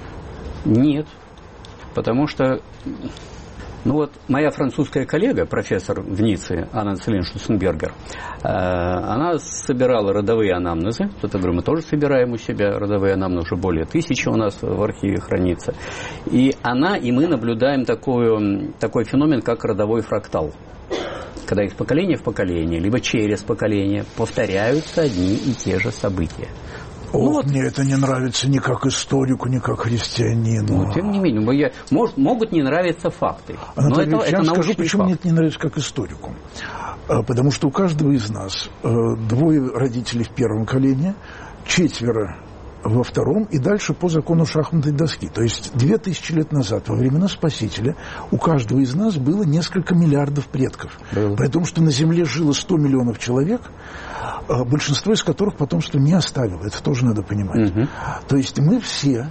Нет. Потому что, ну вот, моя французская коллега, профессор в Ницце, Анна Целин Шуценбергер, э, она собирала родовые анамнезы. Это, говорю, мы тоже собираем у себя родовые анамнезы, уже более тысячи у нас в архиве хранится. И она, и мы наблюдаем такую, такой феномен, как родовой фрактал. Когда из поколения в поколение, либо через поколение повторяются одни и те же события. Ох, ну, вот. Мне это не нравится ни как историку, ни как христианину. Ну, тем не менее, я, может, могут не нравиться факты. Анатолий, но это, я это вам скажу, почему факт. мне это не нравится как историку. Потому что у каждого из нас двое родителей в первом колене, четверо во втором и дальше по закону шахматной доски. То есть две тысячи лет назад, во времена Спасителя, у каждого из нас было несколько миллиардов предков. Было. При том, что на Земле жило сто миллионов человек, большинство из которых потомство не оставило. Это тоже надо понимать. Угу. То есть мы все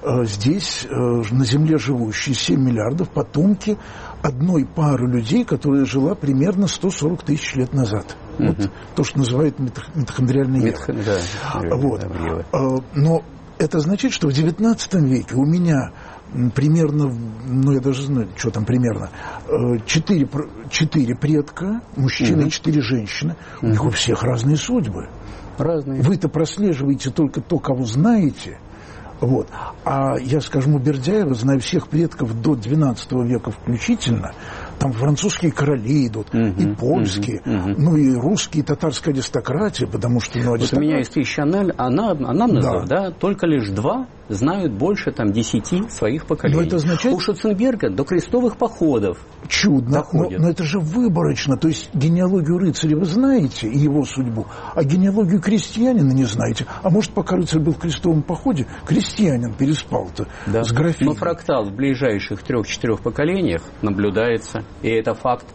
здесь, на Земле живущие, семь миллиардов, потомки одной пары людей, которая жила примерно сто сорок тысяч лет назад. Угу. Вот то, что называют митохондриальный век. Митх... Да, вот. Да, но это значит, что в девятнадцатом веке у меня примерно, ну я даже знаю, что там примерно, четыре, четыре предка, мужчины угу. и четыре женщины. Угу. У них у всех разные судьбы. Разные. Вы-то прослеживаете только то, кого знаете. Вот. А я, скажем, у Бердяева знаю всех предков до двенадцатого века включительно. Там французские короли идут, uh-huh, и польские, uh-huh, uh-huh. ну и русские, и татарская аристократия, потому что... Ну, вот у меня есть тысяча анамнезов, да. да, только лишь два знают больше там десяти своих поколений. Но это означает... У Шуценберга до крестовых походов чудно, но, но это же выборочно. То есть генеалогию рыцаря вы знаете, и его судьбу, а генеалогию крестьянина не знаете. А может, пока рыцарь был в крестовом походе, крестьянин переспал-то да. с графиней. Но фрактал в ближайших трех-четырех поколениях наблюдается, и это факт.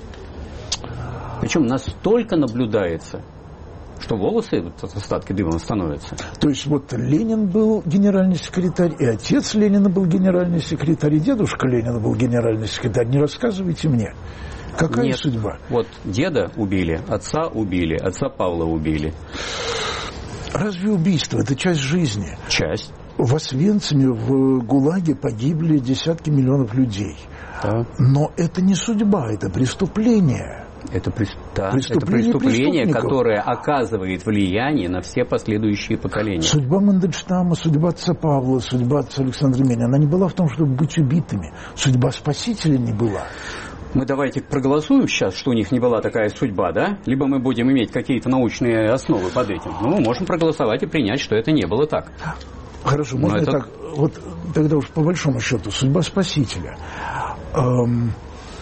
Причем настолько наблюдается, что волосы вот, остатки дымом становятся. То есть вот Ленин был генеральный секретарь, и отец Ленина был генеральный секретарь, и дедушка Ленина был генеральный секретарь. Не рассказывайте мне, какая Нет. судьба? Вот деда убили, отца убили, отца Павла убили. Разве убийство – это часть жизни? Часть. В Освенциме, в ГУЛАГе погибли десятки миллионов людей. Да. Но это не судьба, это преступление. Это, при... да, преступление, это преступление, которое оказывает влияние на все последующие поколения. Судьба Мандельштама, судьба отца Павла, судьба отца Александра Менина, она не была в том, чтобы быть убитыми. Судьба Спасителя не была. Мы давайте проголосуем сейчас, что у них не была такая судьба, да? Либо мы будем иметь какие-то научные основы под этим. Ну, мы можем проголосовать и принять, что это не было так. Хорошо, можно это... так? Вот тогда уж по большому счету, судьба Спасителя. Эм...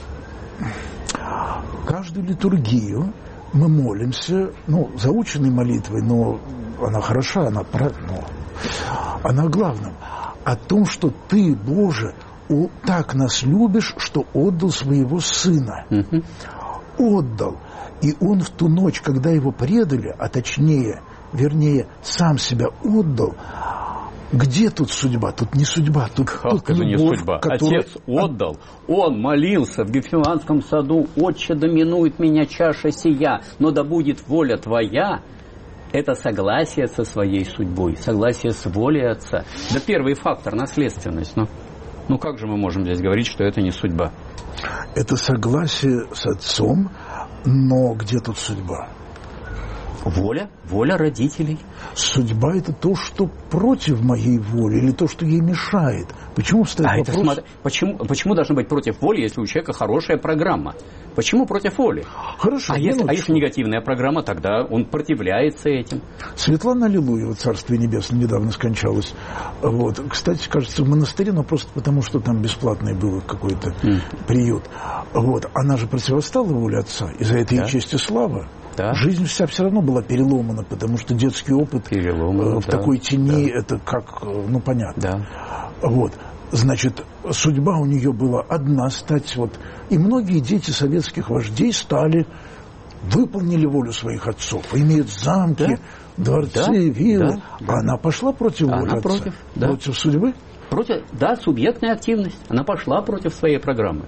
Каждую литургию мы молимся, ну, заученной молитвой, но она хороша, она, но она о главном. О том, что Ты, Боже, так нас любишь, что отдал своего Сына. Uh-huh. Отдал. И Он в ту ночь, когда Его предали, а точнее, вернее, сам себя отдал, Где тут судьба? Тут не судьба, тут, как тут это любовь, не судьба? которая... Отец отдал, он молился в Гефсиманском саду: «Отче, доминует меня чаша сия, но да будет воля твоя». Это согласие со своей судьбой, согласие с волей Отца. Да первый фактор — наследственность. Ну, ну как же мы можем здесь говорить, что это не судьба? Это согласие с Отцом, но где тут судьба? Воля, воля родителей. Судьба – это то, что против моей воли, или то, что ей мешает. Почему встает а вопрос... это, смотри, почему, почему должна быть против воли, если у человека хорошая программа? Почему против воли? Хорошо. А если, а если негативная программа, тогда он противляется этим. Светлана Аллилуева, Царствие Небесное, недавно скончалась. Вот. Кстати, кажется, в монастыре, но просто потому, что там бесплатный был какой-то mm. приют. Вот. Она же противостала воле Отца, и за это ей да. честь и слава. Да. Жизнь вся все равно была переломана, потому что детский опыт Переломан, в да, такой тени, да. это как, ну, понятно. Да. Вот. Значит, судьба у нее была одна — стать вот... И многие дети советских вождей стали, выполнили волю своих отцов, имеют замки, да. дворцы, да. виллы. Да. Да. Она пошла против воли Она отца? Против, да. против судьбы? Против, да, субъектная активность. Она пошла против своей программы.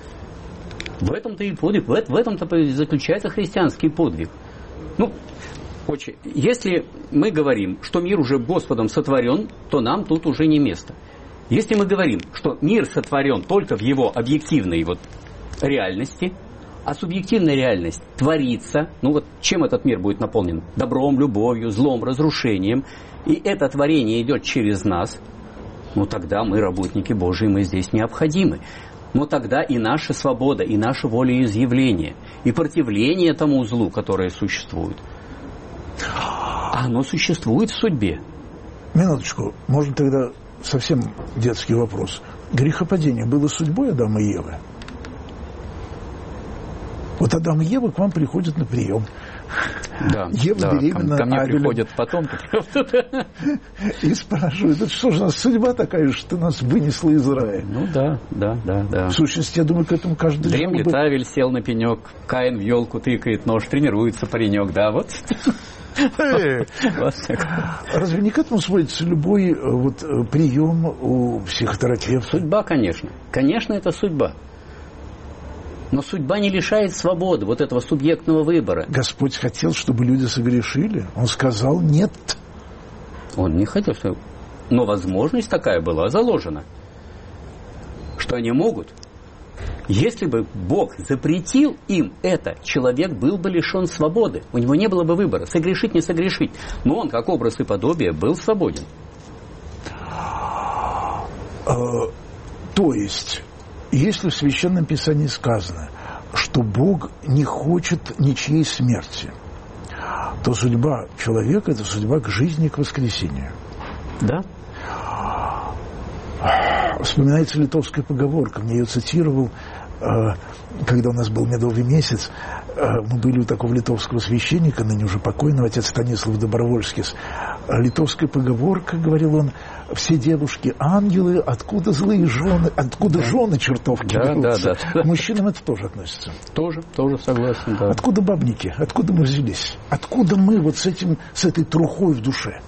В этом-то и подвиг, в этом-то заключается христианский подвиг. Ну, очень, если мы говорим, что мир уже Господом сотворен, то нам тут уже не место. Если мы говорим, что мир сотворен только в его объективной вот реальности, а субъективная реальность творится, ну вот чем этот мир будет наполнен? Добром, любовью, злом, разрушением, и это творение идет через нас, ну тогда мы, работники Божьи, мы здесь необходимы. Но тогда и наша свобода, и наше волеизъявление, и противление тому злу, которое существует, оно существует в судьбе. Минуточку, можно тогда совсем детский вопрос. Грехопадение было судьбой Адама и Евы? Вот Адам и Ева к вам приходят на прием. Да, Ева да, беременна ко, ко мне Авелем. Приходят потом. И спрашивают: это что же у нас судьба такая, что нас вынесла из рая? Ну да, да, да, да. В сущности, я думаю, к этому каждый... Дремлет Авель, сел на пенек, Каин в елку тыкает нож, тренируется паренек, да, вот. Разве не к этому сводится любой вот прием у психотерапевта? Судьба, конечно. Конечно, это судьба. Но судьба не лишает свободы, вот этого субъектного выбора. Господь хотел, чтобы люди согрешили. Он сказал нет. Он не хотел, чтобы... Но возможность такая была заложена, что они могут. Если бы Бог запретил им это, человек был бы лишен свободы. У него не было бы выбора, согрешить, не согрешить. Но он, как образ и подобие, был свободен. То есть... Если в Священном Писании сказано, что Бог не хочет ничьей смерти, то судьба человека – это судьба к жизни и к воскресению. Да. Вспоминается литовская поговорка, мне ее цитировал, когда у нас был медовый месяц, мы были у такого литовского священника, ныне уже покойного, отец Станислав Добровольскис. Литовская поговорка, говорил он: все девушки ангелы, откуда злые жены, откуда да. жены чертовки да, берутся. Да, да. К мужчинам это тоже относится. Тоже, тоже согласен, да. Откуда бабники? Откуда мы взялись? Откуда мы вот с этим, с этой трухой в душе?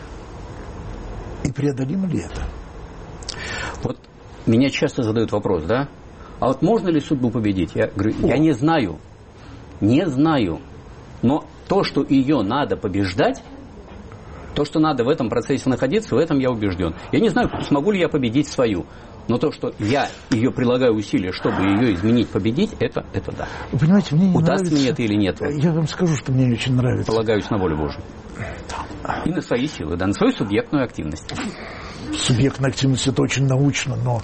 И преодолимо ли это? Вот меня часто задают вопрос, да? А вот можно ли судьбу победить? Я говорю, О. я не знаю. Не знаю. Но то, что ее надо побеждать, то, что надо в этом процессе находиться, в этом я убежден. Я не знаю, смогу ли я победить свою. Но то, что я ее прилагаю усилия, чтобы ее изменить, победить, это, это да. Вы понимаете, мне не Удастся нравится... мне это или нет? Я вам скажу, что мне не очень нравится. Полагаюсь на волю Божию. И на свои силы, да, на свою субъектную активность. Субъектная активность – это очень научно, но...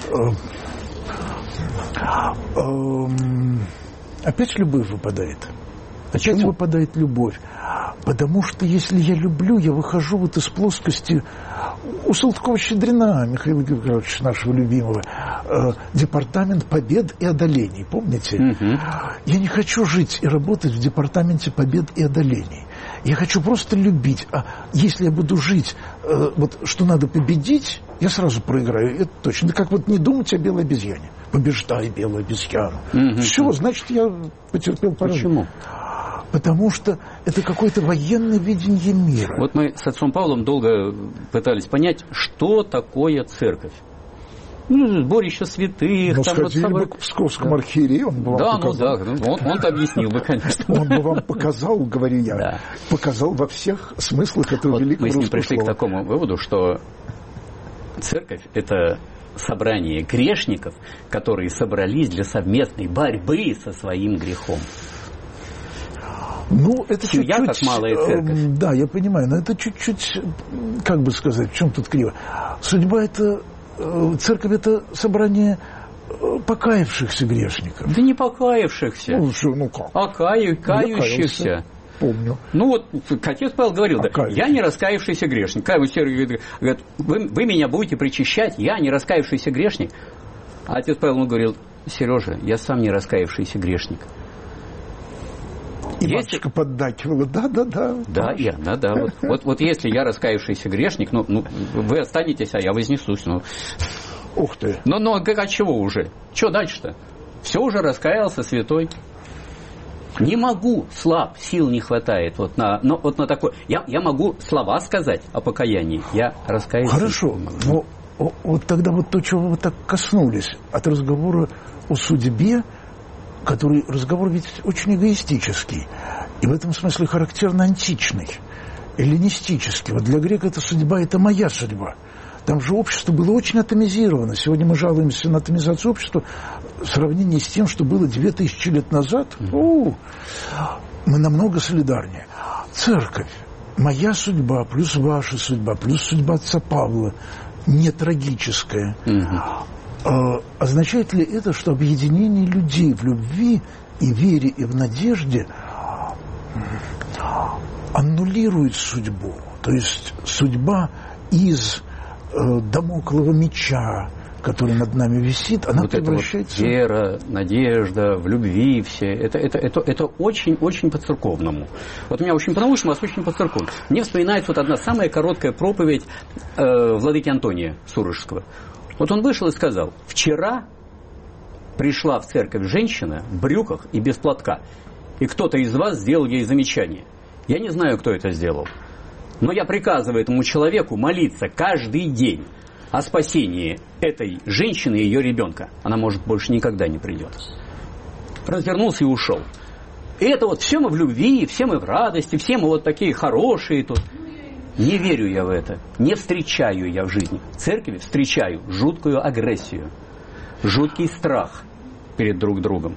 Опять любовь выпадает. Опять Почему? выпадает любовь. Потому что если я люблю, я выхожу вот из плоскости у Салтыкова-Щедрина, Михаила Григорьевича, нашего любимого, э, департамент побед и одолений. Помните? Угу. Я не хочу жить и работать в департаменте побед и одолений. Я хочу просто любить. А если я буду жить, э, вот что надо победить, я сразу проиграю. Это точно. Да как вот не думать о белой обезьяне. Побеждай белую обезьяну. Угу. Все, значит, я потерпел поражение. Почему? потому что это какое-то военное видение мира. Вот мы с отцом Павлом долго пытались понять, что такое церковь. Ну, сборище святых. Ну, там сходили вот бы к псковскому да. архиерею, он бы вам да, показал. Ну да, он, он-то объяснил бы, конечно. Он бы вам показал, говорю я, да. показал во всех смыслах этого вот великого мы с ним русского пришли слова. к такому выводу, что церковь – это собрание грешников, которые собрались для совместной борьбы со своим грехом. Ну, это Семья чуть-чуть, как малая церковь. Э, да, я понимаю, но это чуть-чуть, как бы сказать, в чем тут криво. Судьба – это, э, церковь – это собрание э, покаявшихся грешников. Да не покаявшихся. Ну, что, ну как? А каю, кающихся. Помню. Ну вот, отец Павел говорил, а да, я не раскаявшийся грешник. Кающийся говорит, вы, вы меня будете причащать, я не раскаявшийся грешник. А отец Павел ему говорил, Сережа, я сам не раскаявшийся грешник. И если... матушка поддакивала, да-да-да. Да, и она, да. Вот, вот, вот если я раскаявшийся грешник, ну, ну, вы останетесь, а я вознесусь. Ну. Ух ты. Но, но а чего уже? Что дальше-то? Все уже раскаялся, святой. Не могу, слаб, сил не хватает вот на, но, вот на такое. Я, я могу слова сказать о покаянии, я раскаялся. Хорошо, но вот тогда вот то, чего вы так коснулись, от разговора о судьбе, который разговор ведь очень эгоистический, и в этом смысле характерно античный, эллинистический. Вот для грека эта судьба – это моя судьба. Там же общество было очень атомизировано. Сегодня мы жалуемся на атомизацию общества в сравнении с тем, что было две тысячи лет назад. У-у-у. Мы намного солидарнее. Церковь – моя судьба, плюс ваша судьба, плюс судьба отца Павла, не трагическая. А, означает ли это, что объединение людей в любви и вере и в надежде аннулирует судьбу? То есть судьба из дамоклого меча, который над нами висит, она вот превращается... Это вот вера, надежда, в любви все. Это, это, это, это очень-очень по-церковному. Вот у меня очень по-научному, а вас очень по-церковному. Мне вспоминается вот одна самая короткая проповедь э, владыки Антония Сурожского. Вот он вышел и сказал: вчера пришла в церковь женщина в брюках и без платка, и кто-то из вас сделал ей замечание. Я не знаю, кто это сделал. Но я приказываю этому человеку молиться каждый день о спасении этой женщины и ее ребенка. Она, может, больше никогда не придет. Развернулся и ушел. И это вот все мы в любви, все мы в радости, все мы вот такие хорошие тут. Не верю я в это. Не встречаю я в жизни. В церкви встречаю жуткую агрессию, жуткий страх перед друг другом.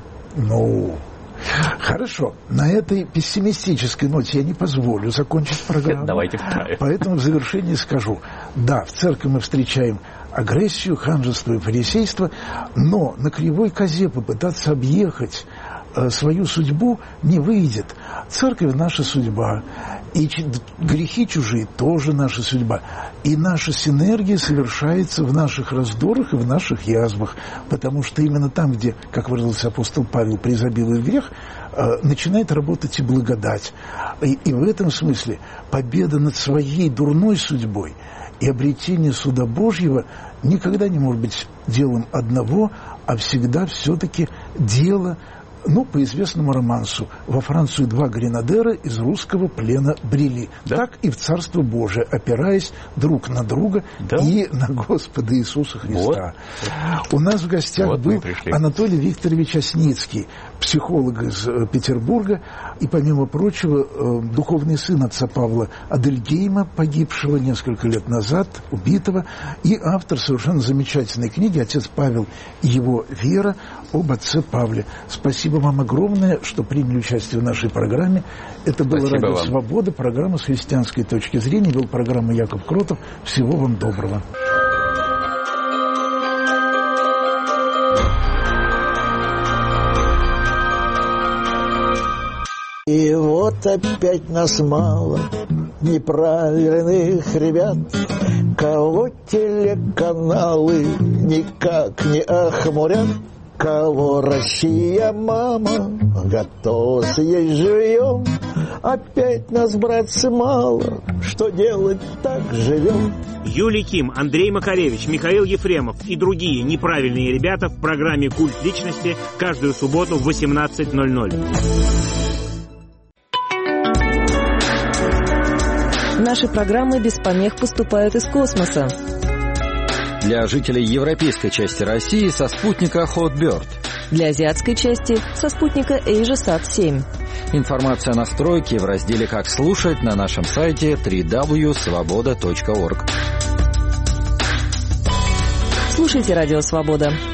Ну... Хорошо, на этой пессимистической ноте я не позволю закончить программу. Давайте вправе. Поэтому в завершении скажу: да, в церкви мы встречаем агрессию, ханжество и фарисейство, но на кривой козе попытаться объехать э, свою судьбу не выйдет. Церковь – наша судьба, и грехи чужие тоже наша судьба. И наша синергия совершается в наших раздорах и в наших язвах, потому что именно там, где, как выразился апостол Павел, преизобилует грех, э, начинает работать и благодать. И, и в этом смысле победа над своей дурной судьбой и обретение суда Божьего никогда не может быть делом одного, а всегда все-таки дело, ну, по известному романсу, во Францию два гренадера из русского плена брели. Да? Так и в Царство Божие, опираясь друг на друга, да? И на Господа Иисуса Христа. Вот. У нас в гостях вот был Анатолий Викторович Осницкий, психолог из Петербурга, и, помимо прочего, духовный сын отца Павла Адельгейма, погибшего несколько лет назад, убитого, и автор совершенно замечательной книги «Отец Павел и его вера» об отце Павле. Спасибо вам огромное, что приняли участие в нашей программе. Это была «Радио Свобода», программа с христианской точки зрения. Вел программу Яков Кротов. Всего вам доброго. И вот опять нас мало неправильных ребят, кого телеканалы никак не охмурят, кого Россия, мама, готова съесть живьем. Опять нас, братцы, мало, что делать, так живем. Юлий Ким, Андрей Макаревич, Михаил Ефремов и другие неправильные ребята в программе «Культ личности» каждую субботу в восемнадцать ноль ноль. Наши программы без помех поступают из космоса. Для жителей европейской части России со спутника Hotbird. Для азиатской части со спутника AsiaSat семь. Информация о настройке в разделе «Как слушать» на нашем сайте дабл ю дабл ю дабл ю точка свобода точка орг. Слушайте «Радио Свобода».